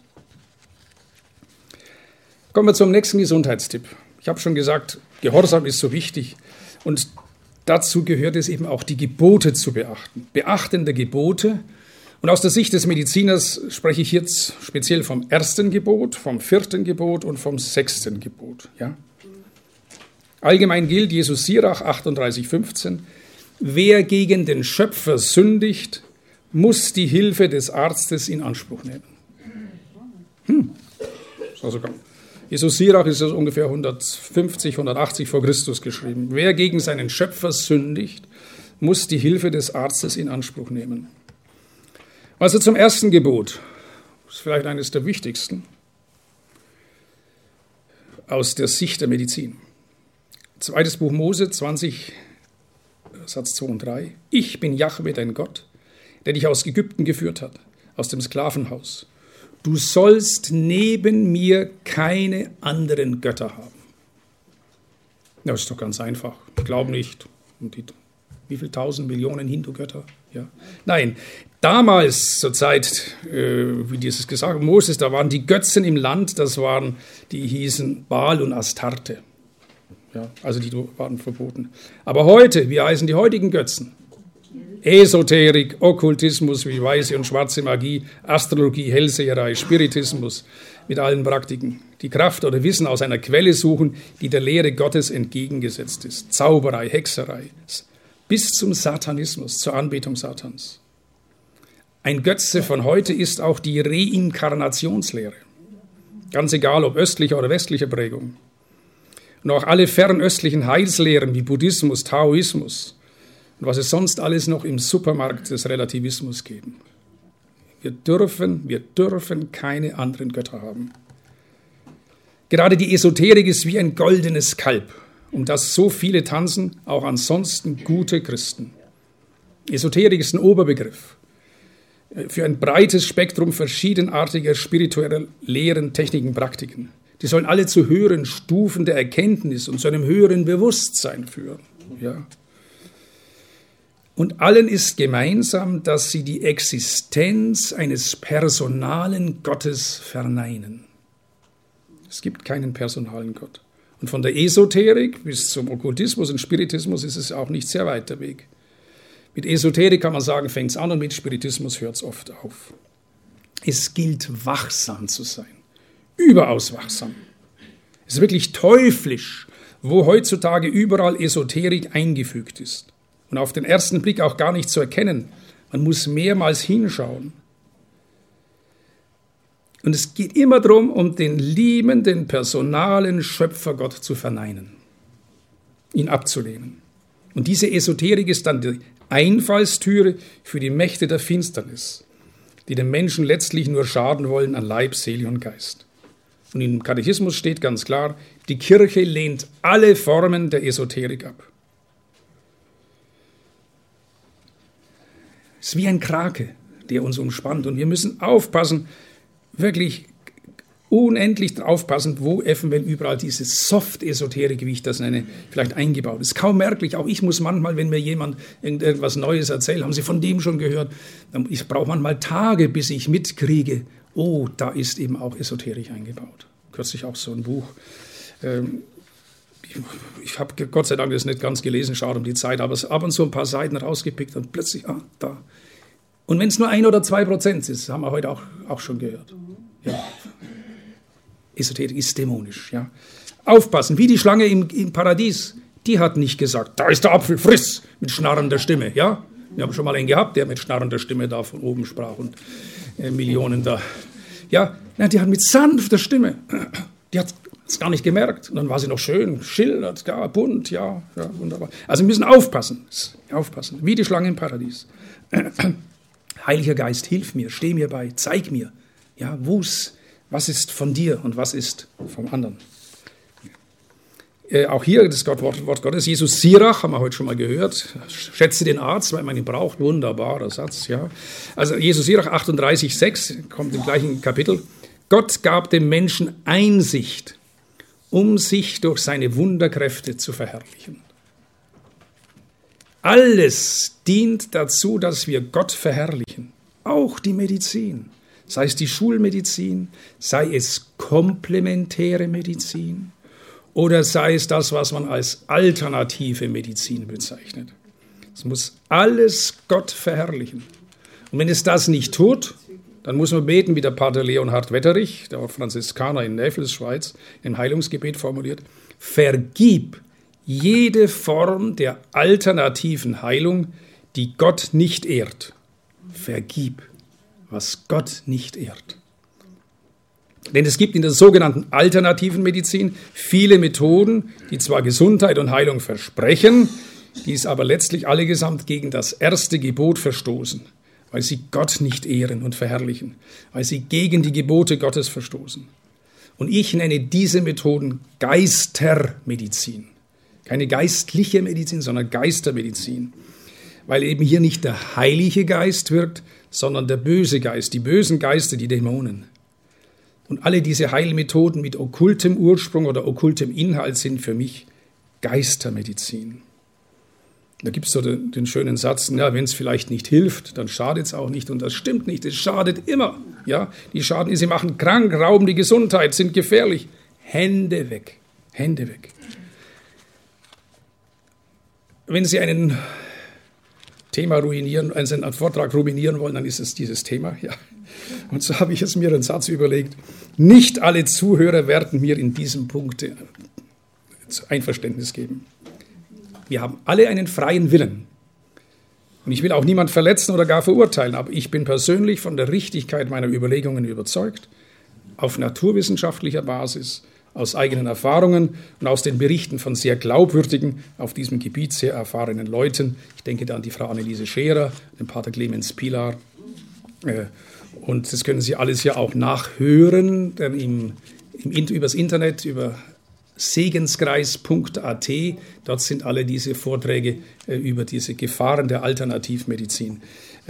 Kommen wir zum nächsten Gesundheitstipp. Ich habe schon gesagt, Gehorsam ist so wichtig. Und dazu gehört es eben auch, die Gebote zu beachten. Beachten der Gebote. Und aus der Sicht des Mediziners spreche ich jetzt speziell vom 1. Gebot, vom 4. Gebot und vom 6. Gebot. Ja? Allgemein gilt Jesus Sirach 38,15: Wer gegen den Schöpfer sündigt, muss die Hilfe des Arztes in Anspruch nehmen. Also Jesus Sirach ist also ungefähr 150, 180 vor Christus geschrieben. Wer gegen seinen Schöpfer sündigt, muss die Hilfe des Arztes in Anspruch nehmen. Also zum 1. Gebot, das ist vielleicht eines der wichtigsten aus der Sicht der Medizin. 2. Buch Mose 20, Satz 2 und 3. Ich bin Jahwe, dein Gott, der dich aus Ägypten geführt hat, aus dem Sklavenhaus. Du sollst neben mir keine anderen Götter haben. Das ist doch ganz einfach. Ich glaube nicht. Wie viele 1000 Millionen Hindu-Götter? Ja. Nein, damals zur Zeit, wie dieses gesagt Moses, da waren die Götzen im Land, die hießen Baal und Astarte. Ja, also die waren verboten. Aber heute, wie heißen die heutigen Götzen? Esoterik, Okkultismus wie weiße und schwarze Magie, Astrologie, Hellseherei, Spiritismus mit allen Praktiken, die Kraft oder Wissen aus einer Quelle suchen, die der Lehre Gottes entgegengesetzt ist. Zauberei, Hexerei, bis zum Satanismus, zur Anbetung Satans. Ein Götze von heute ist auch die Reinkarnationslehre. Ganz egal, ob östlicher oder westlicher Prägung. Und auch alle fernöstlichen Heilslehren wie Buddhismus, Taoismus und was es sonst alles noch im Supermarkt des Relativismus geben. Wir dürfen keine anderen Götter haben. Gerade die Esoterik ist wie ein goldenes Kalb, um das so viele tanzen, auch ansonsten gute Christen. Esoterik ist ein Oberbegriff für ein breites Spektrum verschiedenartiger spiritueller Lehren, Techniken, Praktiken. Die sollen alle zu höheren Stufen der Erkenntnis und zu einem höheren Bewusstsein führen. Ja. Und allen ist gemeinsam, dass sie die Existenz eines personalen Gottes verneinen. Es gibt keinen personalen Gott. Und von der Esoterik bis zum Okkultismus und Spiritismus ist es auch nicht sehr weit der Weg. Mit Esoterik kann man sagen, fängt es an, und mit Spiritismus hört es oft auf. Es gilt, wachsam zu sein. Überaus wachsam. Es ist wirklich teuflisch, wo heutzutage überall Esoterik eingefügt ist. Und auf den ersten Blick auch gar nicht zu erkennen. Man muss mehrmals hinschauen. Und es geht immer darum, um den liebenden, personalen Schöpfergott zu verneinen, ihn abzulehnen. Und diese Esoterik ist dann die Einfallstüre für die Mächte der Finsternis, die dem Menschen letztlich nur schaden wollen an Leib, Seele und Geist. Und im Katechismus steht ganz klar, die Kirche lehnt alle Formen der Esoterik ab. Es ist wie ein Krake, der uns umspannt. Und wir müssen aufpassen, wirklich unendlich aufpassen, wo eventuell überall diese Soft-Esoterik, wie ich das nenne, vielleicht eingebaut ist. Kaum merklich, auch ich muss manchmal, wenn mir jemand irgendetwas Neues erzählt, haben Sie von dem schon gehört? Ich brauche manchmal Tage, bis ich mitkriege, oh, da ist eben auch Esoterik eingebaut. Kürzlich auch so ein Buch. Ich habe Gott sei Dank das nicht ganz gelesen, schade um die Zeit, aber ab und zu ein paar Seiten rausgepickt und plötzlich, da. Und wenn es nur 1 oder 2% ist, haben wir heute auch schon gehört. Ja. Esoterik ist dämonisch. Ja. Aufpassen, wie die Schlange im Paradies, die hat nicht gesagt, da ist der Apfel, friss, mit schnarrender Stimme. Ja. Wir haben schon mal einen gehabt, der mit schnarrender Stimme da von oben sprach und Millionen da. Ja, nein, die hat mit sanfter Stimme, die hat es gar nicht gemerkt. Und dann war sie noch schön, schillert, gar bunt, ja, wunderbar. Also wir müssen aufpassen, wie die Schlange im Paradies. Heiliger Geist, hilf mir, steh mir bei, zeig mir, ja, was ist von dir und was ist vom anderen. Auch hier das Wort Gottes, Jesus Sirach, haben wir heute schon mal gehört. Schätze den Arzt, weil man ihn braucht. Wunderbarer Satz, ja. Also Jesus Sirach 38,6 kommt im gleichen Kapitel. Gott gab dem Menschen Einsicht, um sich durch seine Wunderkräfte zu verherrlichen. Alles dient dazu, dass wir Gott verherrlichen. Auch die Medizin. Sei es die Schulmedizin, sei es komplementäre Medizin oder sei es das, was man als alternative Medizin bezeichnet. Es muss alles Gott verherrlichen. Und wenn es das nicht tut, dann muss man beten, wie der Pater Leonhard Wetterich, der Franziskaner in Näfels, Schweiz, im Heilungsgebet formuliert: Vergib jede Form der alternativen Heilung, die Gott nicht ehrt. Vergib, was Gott nicht ehrt. Denn es gibt in der sogenannten alternativen Medizin viele Methoden, die zwar Gesundheit und Heilung versprechen, die es aber letztlich allesamt gegen das erste Gebot verstoßen, weil sie Gott nicht ehren und verherrlichen, weil sie gegen die Gebote Gottes verstoßen. Und ich nenne diese Methoden Geistermedizin. Keine geistliche Medizin, sondern Geistermedizin. Weil eben hier nicht der Heilige Geist wirkt, sondern der böse Geist, die bösen Geister, die Dämonen. Und alle diese Heilmethoden mit okkultem Ursprung oder okkultem Inhalt sind für mich Geistermedizin. Da gibt es so den schönen Satz, ja, wenn es vielleicht nicht hilft, dann schadet es auch nicht. Und das stimmt nicht, es schadet immer. Ja? Die schaden, sie machen krank, rauben die Gesundheit, sind gefährlich. Hände weg, Hände weg. Wenn Sie einen Vortrag ruinieren wollen, dann ist es dieses Thema. Ja. Und so habe ich es mir einen Satz überlegt. Nicht alle Zuhörer werden mir in diesem Punkt Einverständnis geben. Wir haben alle einen freien Willen. Und ich will auch niemand verletzen oder gar verurteilen, aber ich bin persönlich von der Richtigkeit meiner Überlegungen überzeugt, auf naturwissenschaftlicher Basis, aus eigenen Erfahrungen und aus den Berichten von sehr glaubwürdigen, auf diesem Gebiet sehr erfahrenen Leuten. Ich denke da an die Frau Anneliese Scherer, den Pater Clemens Pilar. Und das können Sie alles ja auch nachhören, übers Internet, über segensgreis.at. Dort sind alle diese Vorträge über diese Gefahren der Alternativmedizin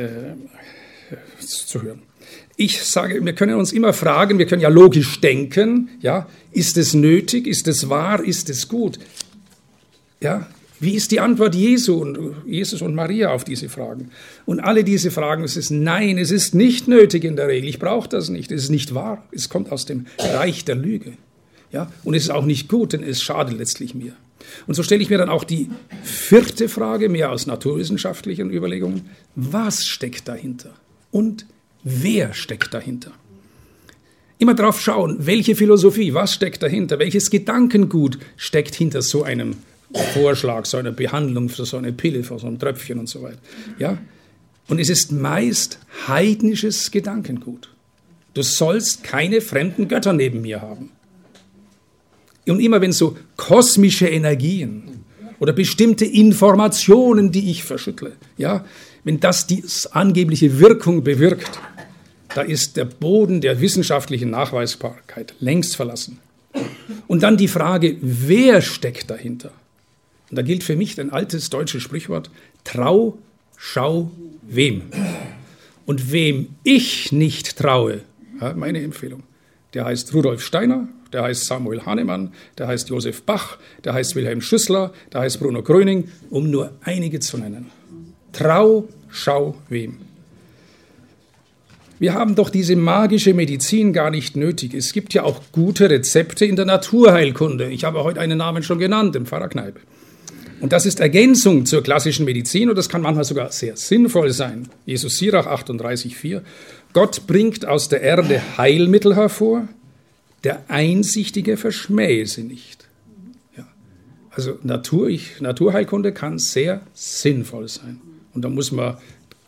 zu hören. Ich sage, wir können uns immer fragen, wir können ja logisch denken, ja, ist es nötig, ist es wahr, ist es gut? Ja, wie ist die Antwort Jesus und Maria auf diese Fragen? Und alle diese Fragen, es ist nein, es ist nicht nötig in der Regel, ich brauche das nicht, es ist nicht wahr, es kommt aus dem Reich der Lüge. Ja, und es ist auch nicht gut, denn es schadet letztlich mir. Und so stelle ich mir dann auch die vierte Frage, mehr aus naturwissenschaftlichen Überlegungen: Was steckt dahinter? Und wer steckt dahinter? Immer drauf schauen, welche Philosophie, was steckt dahinter, welches Gedankengut steckt hinter so einem Vorschlag, so einer Behandlung, für so eine Pille, für so ein Tröpfchen und so weiter. Ja? Und es ist meist heidnisches Gedankengut. Du sollst keine fremden Götter neben mir haben. Und immer wenn so kosmische Energien oder bestimmte Informationen, die ich verschüttle, ja, wenn das die angebliche Wirkung bewirkt, da ist der Boden der wissenschaftlichen Nachweisbarkeit längst verlassen. Und dann die Frage, wer steckt dahinter? Und da gilt für mich ein altes deutsches Sprichwort: Trau, schau, wem. Und wem ich nicht traue, ja, meine Empfehlung, der heißt Rudolf Steiner, der heißt Samuel Hahnemann, der heißt Josef Bach, der heißt Wilhelm Schüssler, der heißt Bruno Gröning, um nur einige zu nennen. Trau, schau, wem. Wir haben doch diese magische Medizin gar nicht nötig. Es gibt ja auch gute Rezepte in der Naturheilkunde. Ich habe heute einen Namen schon genannt, den Pfarrer Kneipp. Und das ist Ergänzung zur klassischen Medizin und das kann manchmal sogar sehr sinnvoll sein. Jesus Sirach 38,4: Gott bringt aus der Erde Heilmittel hervor, der Einsichtige verschmähe sie nicht. Ja. Also Naturheilkunde kann sehr sinnvoll sein. Und da muss man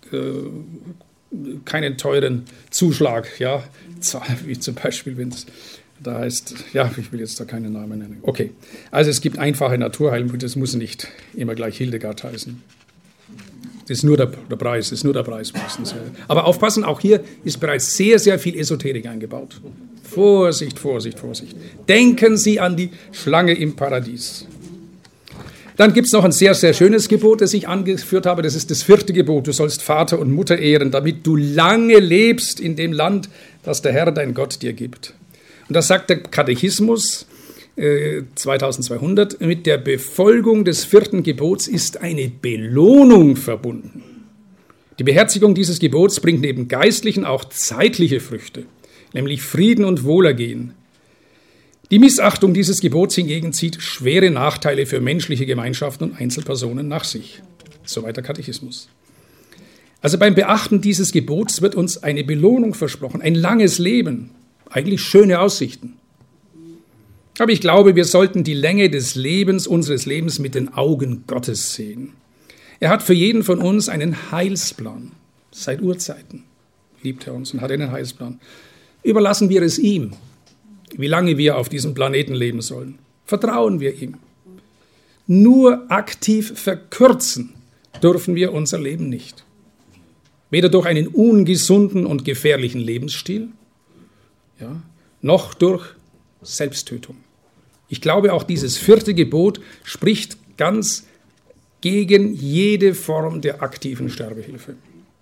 keinen teuren Zuschlag zahlen, wie zum Beispiel, wenn es da heißt, ja, ich will jetzt da keinen Namen nennen. Okay, also es gibt einfache Naturheilmittel, das muss nicht immer gleich Hildegard heißen. Das ist nur der Preis, meistens. Aber aufpassen, auch hier ist bereits sehr, sehr viel Esoterik eingebaut. Vorsicht, Vorsicht, Vorsicht. Denken Sie an die Schlange im Paradies. Dann gibt es noch ein sehr, sehr schönes Gebot, das ich angeführt habe. Das ist das 4. Gebot. Du sollst Vater und Mutter ehren, damit du lange lebst in dem Land, das der Herr, dein Gott, dir gibt. Und das sagt der Katechismus 2200. Mit der Befolgung des 4. Gebots ist eine Belohnung verbunden. Die Beherzigung dieses Gebots bringt neben geistlichen auch zeitliche Früchte, nämlich Frieden und Wohlergehen. Die Missachtung dieses Gebots hingegen zieht schwere Nachteile für menschliche Gemeinschaften und Einzelpersonen nach sich. Soweit der Katechismus. Also beim Beachten dieses Gebots wird uns eine Belohnung versprochen, ein langes Leben, eigentlich schöne Aussichten. Aber ich glaube, wir sollten die Länge des Lebens, unseres Lebens mit den Augen Gottes sehen. Er hat für jeden von uns einen Heilsplan. Seit Urzeiten liebt er uns und hat einen Heilsplan. Überlassen wir es ihm, wie lange wir auf diesem Planeten leben sollen. Vertrauen wir ihm. Nur aktiv verkürzen dürfen wir unser Leben nicht. Weder durch einen ungesunden und gefährlichen Lebensstil, noch durch Selbsttötung. Ich glaube, auch dieses 4. Gebot spricht ganz gegen jede Form der aktiven Sterbehilfe.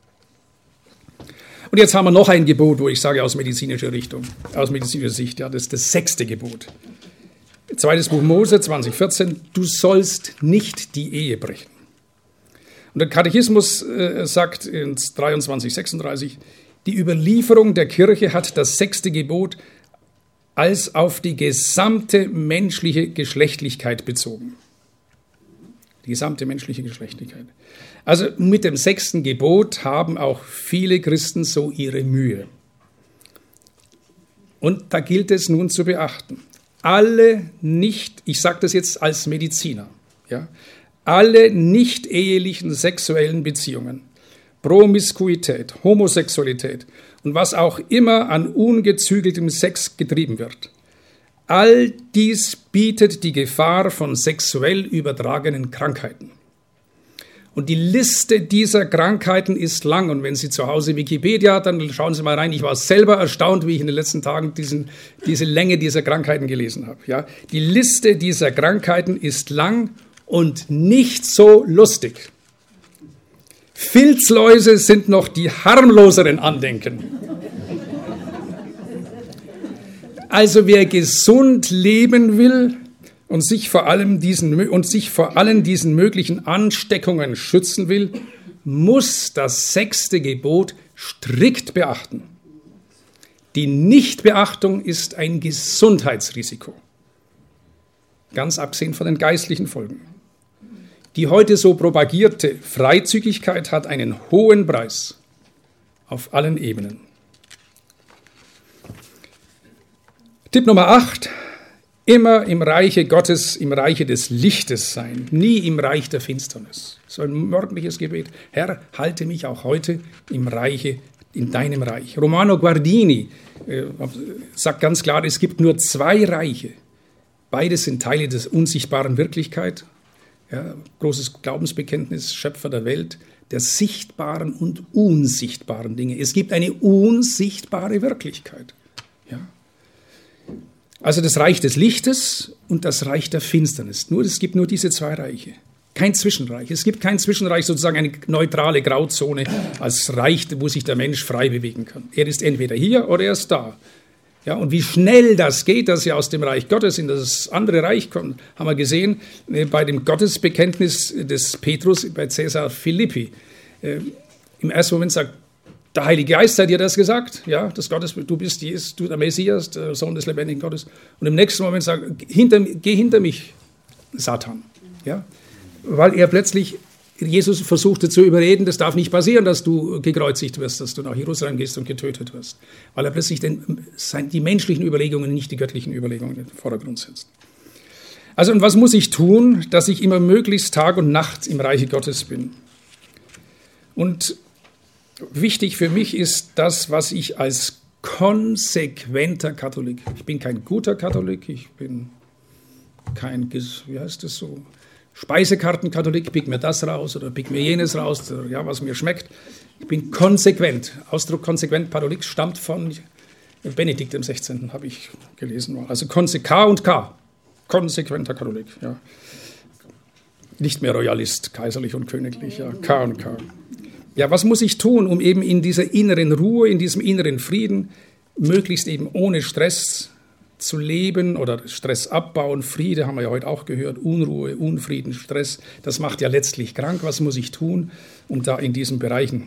Und jetzt haben wir noch ein Gebot, wo ich sage aus medizinischer Richtung, aus medizinischer Sicht, das ist das 6. Gebot. 2. Buch Mose 20,14, du sollst nicht die Ehe brechen. Und der Katechismus sagt in 23,36, die Überlieferung der Kirche hat das 6. Gebot als auf die gesamte menschliche Geschlechtlichkeit bezogen. Die gesamte menschliche Geschlechtlichkeit. Also mit dem 6. Gebot haben auch viele Christen so ihre Mühe. Und da gilt es nun zu beachten. Alle nicht, ich sage das jetzt als Mediziner, alle nicht ehelichen sexuellen Beziehungen, Promiskuität, Homosexualität und was auch immer an ungezügeltem Sex getrieben wird, all dies bietet die Gefahr von sexuell übertragenen Krankheiten. Und die Liste dieser Krankheiten ist lang. Und wenn Sie zu Hause Wikipedia, dann schauen Sie mal rein. Ich war selber erstaunt, wie ich in den letzten Tagen diese Länge dieser Krankheiten gelesen habe. Die Liste dieser Krankheiten ist lang und nicht so lustig. Filzläuse sind noch die harmloseren Andenken. Also wer gesund leben will und sich vor allem diesen möglichen Ansteckungen schützen will, muss das 6. Gebot strikt beachten. Die Nichtbeachtung ist ein Gesundheitsrisiko. Ganz abgesehen von den geistlichen Folgen. Die heute so propagierte Freizügigkeit hat einen hohen Preis auf allen Ebenen. Tipp Nummer 8. Immer im Reiche Gottes, im Reiche des Lichtes sein, nie im Reich der Finsternis. So ein morgendliches Gebet. Herr, halte mich auch heute im Reiche, in deinem Reich. Romano Guardini sagt ganz klar, es gibt nur 2 Reiche. Beides sind Teile der unsichtbaren Wirklichkeit. Großes Glaubensbekenntnis, Schöpfer der Welt, der sichtbaren und unsichtbaren Dinge. Es gibt eine unsichtbare Wirklichkeit. Also das Reich des Lichtes und das Reich der Finsternis. Es gibt nur diese 2 Reiche. Kein Zwischenreich. Es gibt kein Zwischenreich, sozusagen eine neutrale Grauzone als Reich, wo sich der Mensch frei bewegen kann. Er ist entweder hier oder er ist da. Und wie schnell das geht, dass er aus dem Reich Gottes in das andere Reich kommt, haben wir gesehen bei dem Gottesbekenntnis des Petrus bei Caesar Philippi. Im ersten Moment sagt der Heilige Geist, hat dir das gesagt? Das Gottes, du bist Jesus, du der Messias, der Sohn des lebendigen Gottes. Und im nächsten Moment sagt, geh hinter mich, Satan. Weil er plötzlich Jesus versuchte zu überreden, das darf nicht passieren, dass du gekreuzigt wirst, dass du nach Jerusalem gehst und getötet wirst. Weil er plötzlich die menschlichen Überlegungen, nicht die göttlichen Überlegungen in den Vordergrund setzt. Also, und was muss ich tun, dass ich immer möglichst Tag und Nacht im Reiche Gottes bin? Und wichtig für mich ist das, was ich als konsequenter Katholik, ich bin kein guter Katholik, ich bin kein, wie heißt das so, Speisekartenkatholik, pick mir das raus oder pick mir jenes raus, was mir schmeckt. Ich bin konsequent. Ausdruck konsequent Katholik stammt von Benedikt dem 16., habe ich gelesen. Also K und K, konsequenter Katholik. Nicht mehr Royalist, kaiserlich und königlich, K und K. Was muss ich tun, um eben in dieser inneren Ruhe, in diesem inneren Frieden, möglichst eben ohne Stress zu leben oder Stress abbauen? Friede haben wir ja heute auch gehört, Unruhe, Unfrieden, Stress, das macht ja letztlich krank. Was muss ich tun, um da in diesen Bereichen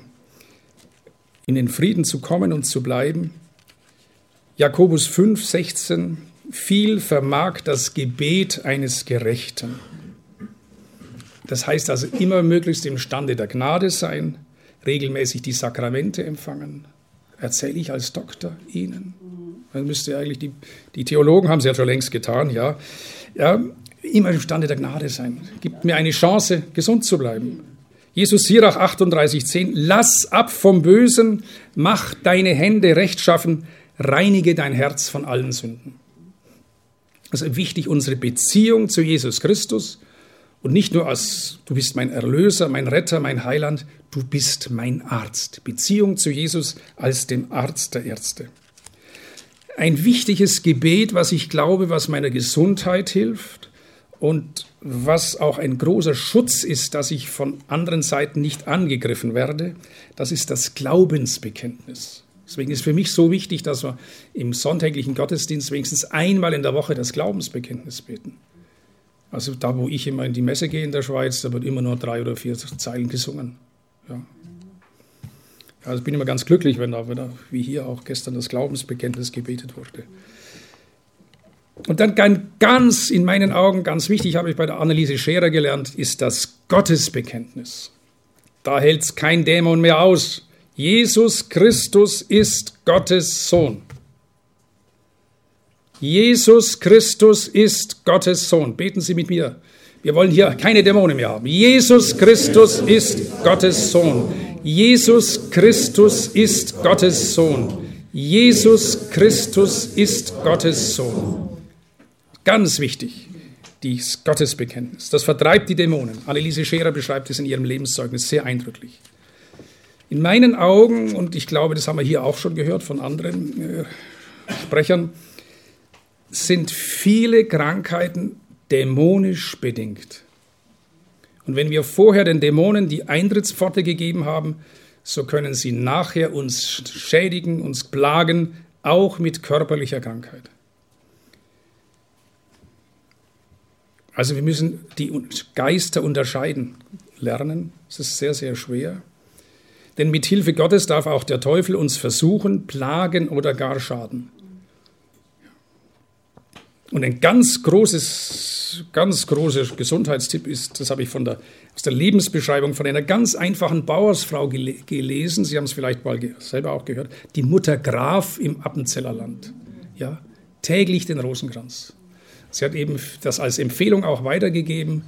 in den Frieden zu kommen und zu bleiben? Jakobus 5,16, viel vermag das Gebet eines Gerechten. Das heißt also immer möglichst imstande der Gnade sein, regelmäßig die Sakramente empfangen. Erzähle ich als Doktor Ihnen. Man müsste eigentlich, die Theologen haben es ja schon längst getan, ja, immer imstande der Gnade sein. Gibt mir eine Chance, gesund zu bleiben. Jesus Sirach 38,10, lass ab vom Bösen, mach deine Hände rechtschaffen, reinige dein Herz von allen Sünden. Also wichtig, unsere Beziehung zu Jesus Christus und nicht nur als, du bist mein Erlöser, mein Retter, mein Heiland, du bist mein Arzt. Beziehung zu Jesus als dem Arzt der Ärzte. Ein wichtiges Gebet, was ich glaube, was meiner Gesundheit hilft und was auch ein großer Schutz ist, dass ich von anderen Seiten nicht angegriffen werde, das ist das Glaubensbekenntnis. Deswegen ist für mich so wichtig, dass wir im sonntäglichen Gottesdienst wenigstens einmal in der Woche das Glaubensbekenntnis beten. Also da, wo ich immer in die Messe gehe in der Schweiz, da wird immer nur 3 oder 4 Zeilen gesungen. Ja. Also ich bin immer ganz glücklich, wenn da wie hier auch gestern das Glaubensbekenntnis gebetet wurde. Und dann ganz, in meinen Augen ganz wichtig, habe ich bei der Anneliese Scherer gelernt, ist das Gottesbekenntnis. Da hält es kein Dämon mehr aus. Jesus Christus ist Gottes Sohn. Jesus Christus ist Gottes Sohn. Beten Sie mit mir. Wir wollen hier keine Dämonen mehr haben. Jesus Christus ist Gottes Sohn. Jesus Christus ist Gottes Sohn. Jesus Christus ist Gottes Sohn. Ganz wichtig, dieses Gottesbekenntnis. Das vertreibt die Dämonen. Anneliese Scherer beschreibt es in ihrem Lebenszeugnis sehr eindrücklich. In meinen Augen, und ich glaube, das haben wir hier auch schon gehört von anderen Sprechern, sind viele Krankheiten dämonisch bedingt. Und wenn wir vorher den Dämonen die Eintrittspforte gegeben haben, so können sie nachher uns schädigen, uns plagen, auch mit körperlicher Krankheit. Also wir müssen die Geister unterscheiden lernen. Das ist sehr, sehr schwer. Denn mit Hilfe Gottes darf auch der Teufel uns versuchen, plagen oder gar schaden. Und ein ganz großer Gesundheitstipp ist, das habe ich aus der Lebensbeschreibung von einer ganz einfachen Bauersfrau gelesen, Sie haben es vielleicht mal selber auch gehört, die Mutter Graf im Appenzeller Land. Ja, täglich den Rosenkranz. Sie hat eben das als Empfehlung auch weitergegeben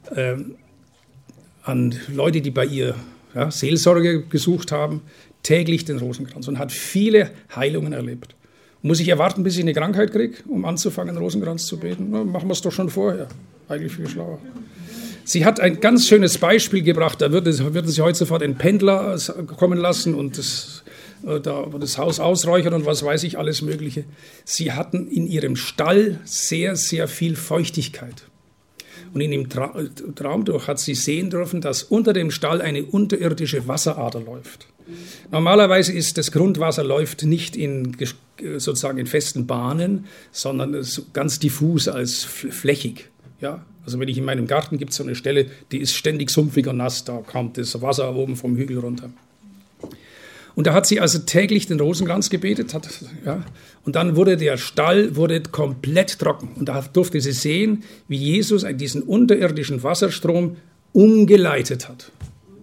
an Leute, die bei ihr Seelsorge gesucht haben, täglich den Rosenkranz und hat viele Heilungen erlebt. Muss ich erwarten, bis ich eine Krankheit kriege, um anzufangen, Rosenkranz zu beten? Na, machen wir es doch schon vorher. Eigentlich viel schlauer. Sie hat ein ganz schönes Beispiel gebracht. Da würden Sie heute sofort einen Pendler kommen lassen und das Haus ausräuchern und was weiß ich, alles Mögliche. Sie hatten in ihrem Stall sehr, sehr viel Feuchtigkeit. Und in dem Traum durch hat sie sehen dürfen, dass unter dem Stall eine unterirdische Wasserader läuft. Normalerweise ist das Grundwasser läuft nicht sozusagen in festen Bahnen, sondern ganz diffus als flächig. Ja? Also wenn ich in meinem Garten gibt es so eine Stelle, die ist ständig sumpfig und nass, da kommt das Wasser oben vom Hügel runter. Und da hat sie also täglich den Rosenkranz gebetet, und dann wurde der Stall komplett trocken. Und da durfte sie sehen, wie Jesus diesen unterirdischen Wasserstrom umgeleitet hat.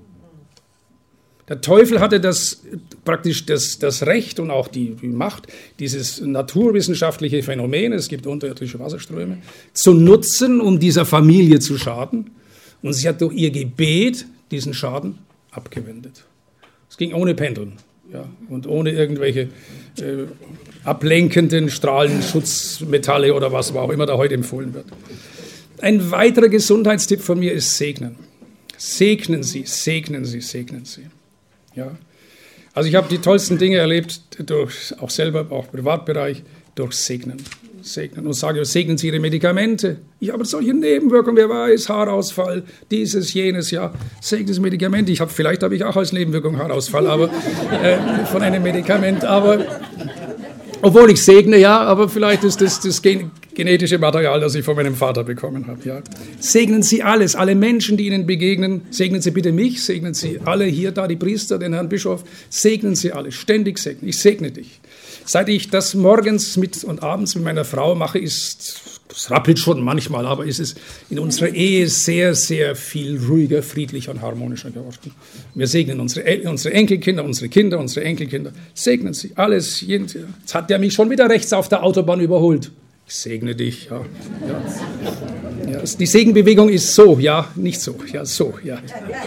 Der Teufel hatte praktisch das Recht und auch die Macht, dieses naturwissenschaftliche Phänomen, es gibt unterirdische Wasserströme, zu nutzen, um dieser Familie zu schaden. Und sie hat durch ihr Gebet diesen Schaden abgewendet. Es ging ohne Pendeln, und ohne irgendwelche ablenkenden Strahlenschutzmetalle oder was auch immer da heute empfohlen wird. Ein weiterer Gesundheitstipp von mir ist Segnen. Segnen Sie, segnen Sie, segnen Sie. Ja. Also ich habe die tollsten Dinge erlebt, auch selber, auch im Privatbereich, durch Segnen. Und sage, segnen Sie Ihre Medikamente. Ich habe solche Nebenwirkungen, wer weiß, Haarausfall, dieses, jenes, segnen Sie Medikamente. Vielleicht habe ich auch als Nebenwirkung Haarausfall, aber von einem Medikament, obwohl ich segne, aber vielleicht ist das genetische Material, das ich von meinem Vater bekommen habe. Ja. Segnen Sie alles, alle Menschen, die Ihnen begegnen, segnen Sie bitte mich, segnen Sie alle hier, da die Priester, den Herrn Bischof, segnen Sie alle, ständig segnen. Ich segne dich. Seit ich das morgens und abends mit meiner Frau mache, das rappelt schon manchmal, aber ist es in unserer Ehe sehr, sehr viel ruhiger, friedlicher und harmonischer geworden. Wir segnen unsere Enkelkinder, unsere Kinder, unsere Enkelkinder. Segnen sie, alles. Jetzt hat der mich schon wieder rechts auf der Autobahn überholt. Ich segne dich, ja. Ja, die Segenbewegung ist so, ja, nicht so, ja, so, ja.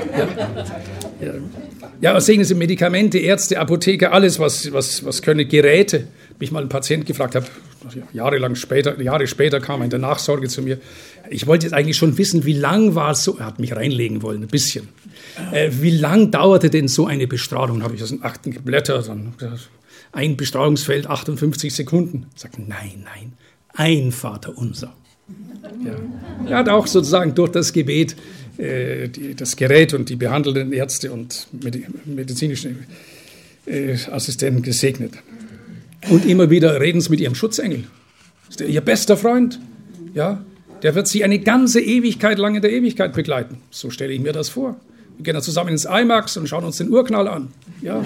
Ja, segnen Sie Medikamente, Ärzte, Apotheker, alles, was können, Geräte. Mich mal ein Patient gefragt habe, Jahre später kam er in der Nachsorge zu mir. Ich wollte jetzt eigentlich schon wissen, wie lang war es so, er hat mich reinlegen wollen, ein bisschen. Wie lang dauerte denn so eine Bestrahlung? Dann habe ich das in Akten geblättert, dann ein Bestrahlungsfeld, 58 Sekunden. Ich sagte, nein, ein Vaterunser. Ja. Er hat auch sozusagen durch das Gebet das Gerät und die behandelnden Ärzte und medizinische Assistenten gesegnet. Und immer wieder reden Sie mit Ihrem Schutzengel. Das ist Ihr bester Freund. Ja, der wird Sie eine ganze Ewigkeit lang in der Ewigkeit begleiten. So stelle ich mir das vor. Wir gehen dann zusammen ins IMAX und schauen uns den Urknall an. Ja.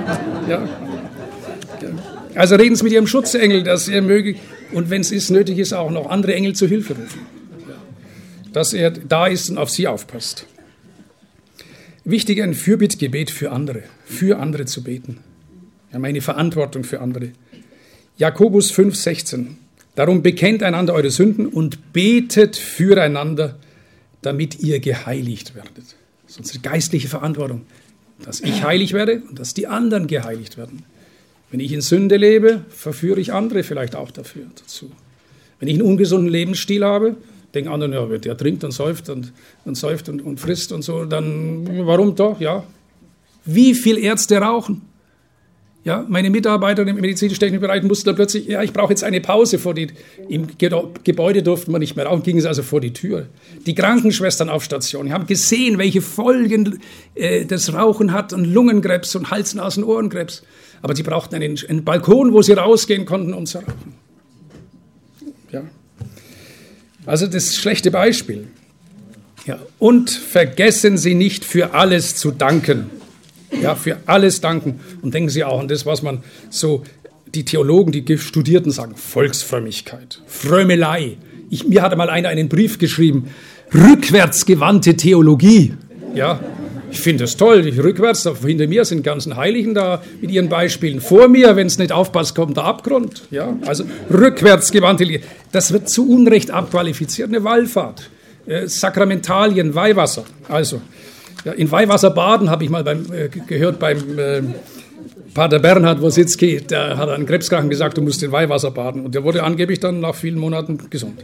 Also reden Sie mit Ihrem Schutzengel, dass er möge, und wenn es nötig ist, auch noch andere Engel zu Hilfe rufen. Ja. Dass er da ist und auf Sie aufpasst. Wichtig, ein Fürbittgebet für andere zu beten. Wir haben eine Verantwortung für andere. Jakobus 5,16. Darum bekennt einander eure Sünden und betet füreinander, damit ihr geheiligt werdet. Das ist unsere geistliche Verantwortung, dass ich heilig werde und dass die anderen geheiligt werden. Wenn ich in Sünde lebe, verführe ich andere vielleicht auch dazu. Wenn ich einen ungesunden Lebensstil habe, denken andere, ja, der trinkt und säuft und frisst und so, dann warum doch? Ja. Wie viele Ärzte rauchen? Ja, meine Mitarbeiter im medizinisch-technischen Bereich mussten da plötzlich, ja, ich brauche jetzt eine Pause im Gebäude durften wir nicht mehr rauchen, gingen sie also vor die Tür. Die Krankenschwestern auf Station haben gesehen, welche Folgen das Rauchen hat und Lungenkrebs und Hals-, Nasen-, Ohrenkrebs. Aber sie brauchten einen Balkon, wo sie rausgehen konnten, um zu rauchen. Ja. Also das schlechte Beispiel. Ja. Und vergessen Sie nicht, für alles zu danken. Ja, für alles danken. Und denken Sie auch an das, was man so, die Theologen, die Studierten sagen, Volksfrömmigkeit, Frömmelei. Mir hatte mal einer einen Brief geschrieben, rückwärtsgewandte Theologie. Ja, ich finde es toll, rückwärts, hinter mir sind ganzen Heiligen da mit ihren Beispielen. Vor mir, wenn es nicht aufpasst, kommt der Abgrund. Ja, also rückwärtsgewandte Theologie. Das wird zu Unrecht abqualifiziert, eine Wallfahrt, Sakramentalien, Weihwasser, also. Ja, in Weihwasser baden habe ich mal gehört beim Pater Bernhard Wositzki, der hat an Krebskranken gesagt, du musst in Weihwasser baden. Und der wurde angeblich dann nach vielen Monaten gesund.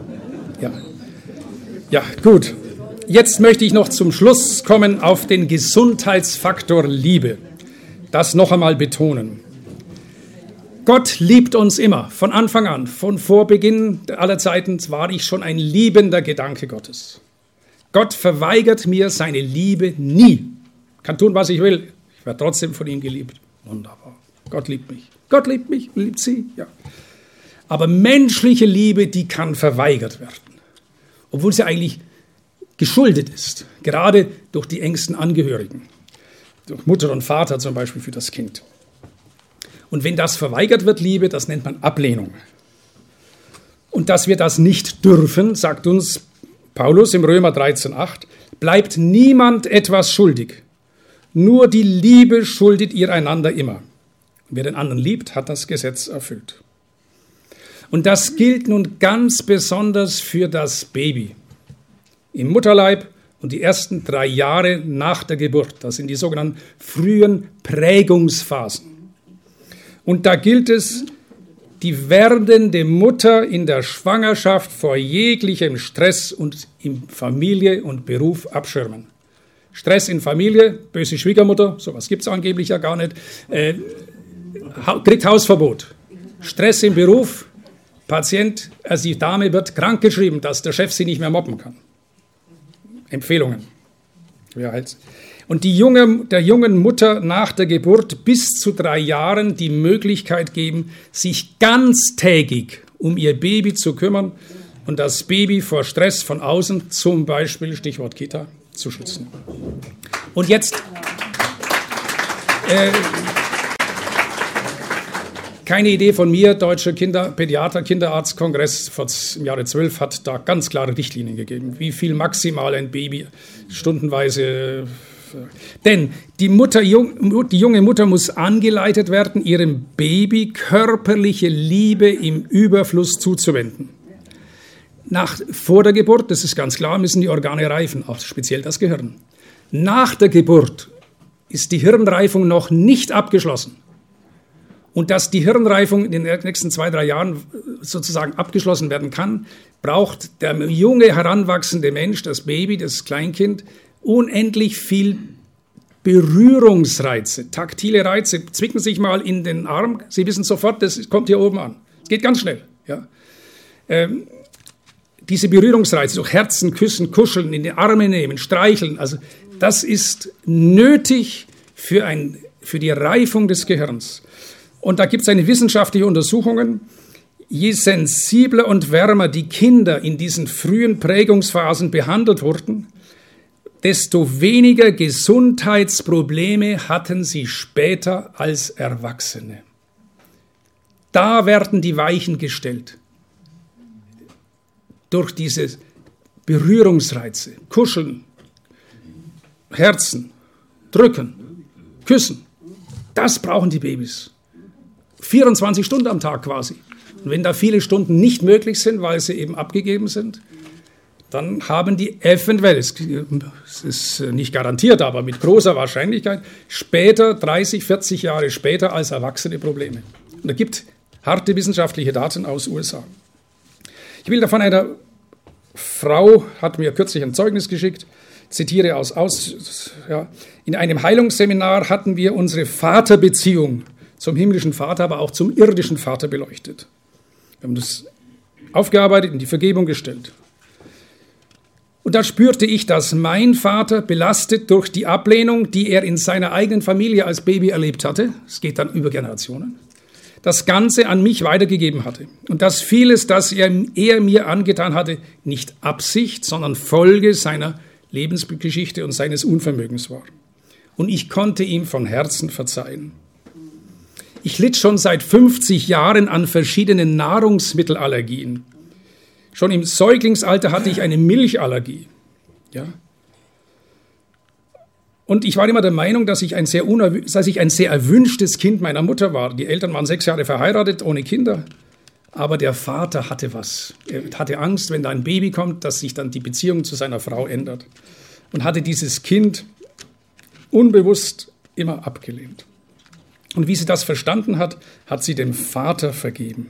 Ja, gut. Jetzt möchte ich noch zum Schluss kommen auf den Gesundheitsfaktor Liebe. Das noch einmal betonen. Gott liebt uns immer, von Anfang an, von Vorbeginn aller Zeiten war ich schon ein liebender Gedanke Gottes. Gott verweigert mir seine Liebe nie. Kann tun, was ich will. Ich werde trotzdem von ihm geliebt. Wunderbar. Gott liebt mich. Gott liebt mich, liebt Sie. Ja. Aber menschliche Liebe, die kann verweigert werden. Obwohl sie eigentlich geschuldet ist. Gerade durch die engsten Angehörigen. Durch Mutter und Vater zum Beispiel für das Kind. Und wenn das verweigert wird, Liebe, das nennt man Ablehnung. Und dass wir das nicht dürfen, sagt uns Paulus im Römer 13,8, bleibt niemand etwas schuldig. Nur die Liebe schuldet ihr einander immer. Wer den anderen liebt, hat das Gesetz erfüllt. Und das gilt nun ganz besonders für das Baby. Im Mutterleib und die ersten 3 Jahre nach der Geburt. Das sind die sogenannten frühen Prägungsphasen. Und da gilt es, die werdende Mutter in der Schwangerschaft vor jeglichem Stress und in Familie und Beruf abschirmen. Stress in Familie, böse Schwiegermutter, sowas gibt es angeblich ja gar nicht, kriegt Hausverbot. Stress im Beruf, Patient, also die Dame wird krankgeschrieben, dass der Chef sie nicht mehr mobben kann. Empfehlungen. Ja, halt. Und der jungen Mutter nach der Geburt bis zu 3 Jahren die Möglichkeit geben, sich ganztägig um ihr Baby zu kümmern und das Baby vor Stress von außen, zum Beispiel Stichwort Kita, zu schützen. Und Keine Idee von mir, Deutscher Kinderarztkongress im Jahre 12 hat da ganz klare Richtlinien gegeben, wie viel maximal ein Baby stundenweise. Denn die junge Mutter muss angeleitet werden, ihrem Baby körperliche Liebe im Überfluss zuzuwenden. Vor der Geburt, das ist ganz klar, müssen die Organe reifen, auch speziell das Gehirn. Nach der Geburt ist die Hirnreifung noch nicht abgeschlossen. Und dass die Hirnreifung in den nächsten 2-3 Jahren sozusagen abgeschlossen werden kann, braucht der junge, heranwachsende Mensch, das Baby, das Kleinkind, unendlich viel Berührungsreize, taktile Reize. Zwicken sich mal in den Arm, Sie wissen sofort, das kommt hier oben an. Es geht ganz schnell. Ja. Diese Berührungsreize, durch Herzen, Küssen, Kuscheln, in die Arme nehmen, streicheln, also das ist nötig für die Reifung des Gehirns. Und da gibt es eine wissenschaftliche Untersuchung, je sensibler und wärmer die Kinder in diesen frühen Prägungsphasen behandelt wurden, desto weniger Gesundheitsprobleme hatten sie später als Erwachsene. Da werden die Weichen gestellt. Durch diese Berührungsreize, Kuscheln, Herzen, Drücken, Küssen. Das brauchen die Babys. 24 Stunden am Tag quasi. Und wenn da viele Stunden nicht möglich sind, weil sie eben abgegeben sind, dann haben die eventuell, es ist nicht garantiert, aber mit großer Wahrscheinlichkeit, später, 30, 40 Jahre später, als Erwachsene Probleme. Und es gibt harte wissenschaftliche Daten aus den USA. Ich will davon einer Frau, hat mir kürzlich ein Zeugnis geschickt, zitiere in einem Heilungsseminar hatten wir unsere Vaterbeziehung zum himmlischen Vater, aber auch zum irdischen Vater beleuchtet. Wir haben das aufgearbeitet, in die Vergebung gestellt. Und da spürte ich, dass mein Vater, belastet durch die Ablehnung, die er in seiner eigenen Familie als Baby erlebt hatte, es geht dann über Generationen, das Ganze an mich weitergegeben hatte. Und dass vieles, das er mir angetan hatte, nicht Absicht, sondern Folge seiner Lebensgeschichte und seines Unvermögens war. Und ich konnte ihm von Herzen verzeihen. Ich litt schon seit 50 Jahren an verschiedenen Nahrungsmittelallergien. Schon im Säuglingsalter hatte ich eine Milchallergie. Ja. Und ich war immer der Meinung, dass ich ein sehr erwünschtes Kind meiner Mutter war. Die Eltern waren 6 Jahre verheiratet, ohne Kinder. Aber der Vater hatte was. Er hatte Angst, wenn da ein Baby kommt, dass sich dann die Beziehung zu seiner Frau ändert. Und hatte dieses Kind unbewusst immer abgelehnt. Und wie sie das verstanden hat, hat sie dem Vater vergeben.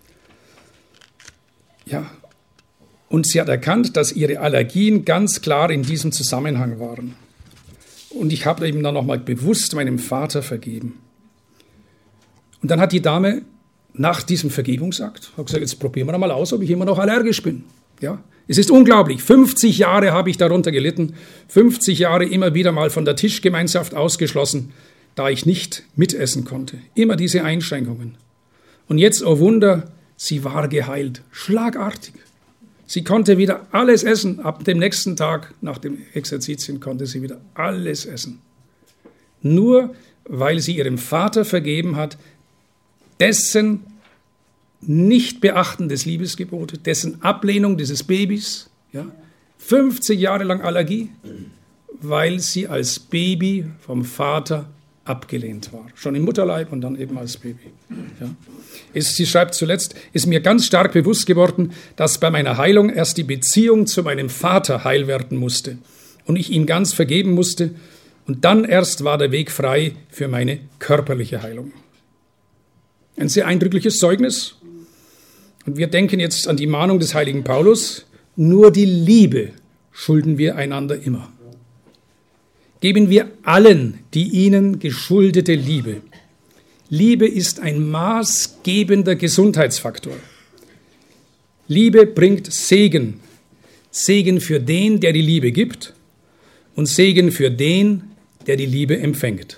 Ja. Und sie hat erkannt, dass ihre Allergien ganz klar in diesem Zusammenhang waren. Und ich habe eben dann nochmal bewusst meinem Vater vergeben. Und dann hat die Dame nach diesem Vergebungsakt gesagt, jetzt probieren wir mal aus, ob ich immer noch allergisch bin. Ja? Es ist unglaublich, 50 Jahre habe ich darunter gelitten, 50 Jahre immer wieder mal von der Tischgemeinschaft ausgeschlossen, da ich nicht mitessen konnte. Immer diese Einschränkungen. Und jetzt, oh Wunder, sie war geheilt, schlagartig. Sie konnte wieder alles essen. Ab dem nächsten Tag, nach dem Exerzitien, konnte sie wieder alles essen. Nur weil sie ihrem Vater vergeben hat, dessen Nichtbeachten des Liebesgebotes, dessen Ablehnung dieses Babys, ja, 50 Jahre lang Allergie, weil sie als Baby vom Vater abgelehnt war. Schon im Mutterleib und dann eben als Baby. Ja. Sie schreibt zuletzt, ist mir ganz stark bewusst geworden, dass bei meiner Heilung erst die Beziehung zu meinem Vater heil werden musste und ich ihm ganz vergeben musste und dann erst war der Weg frei für meine körperliche Heilung. Ein sehr eindrückliches Zeugnis. Und wir denken jetzt an die Mahnung des heiligen Paulus, nur die Liebe schulden wir einander immer. Geben wir allen die ihnen geschuldete Liebe. Liebe ist ein maßgebender Gesundheitsfaktor. Liebe bringt Segen. Segen für den, der die Liebe gibt und Segen für den, der die Liebe empfängt.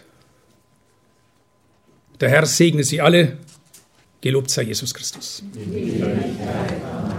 Der Herr segne Sie alle. Gelobt sei Jesus Christus.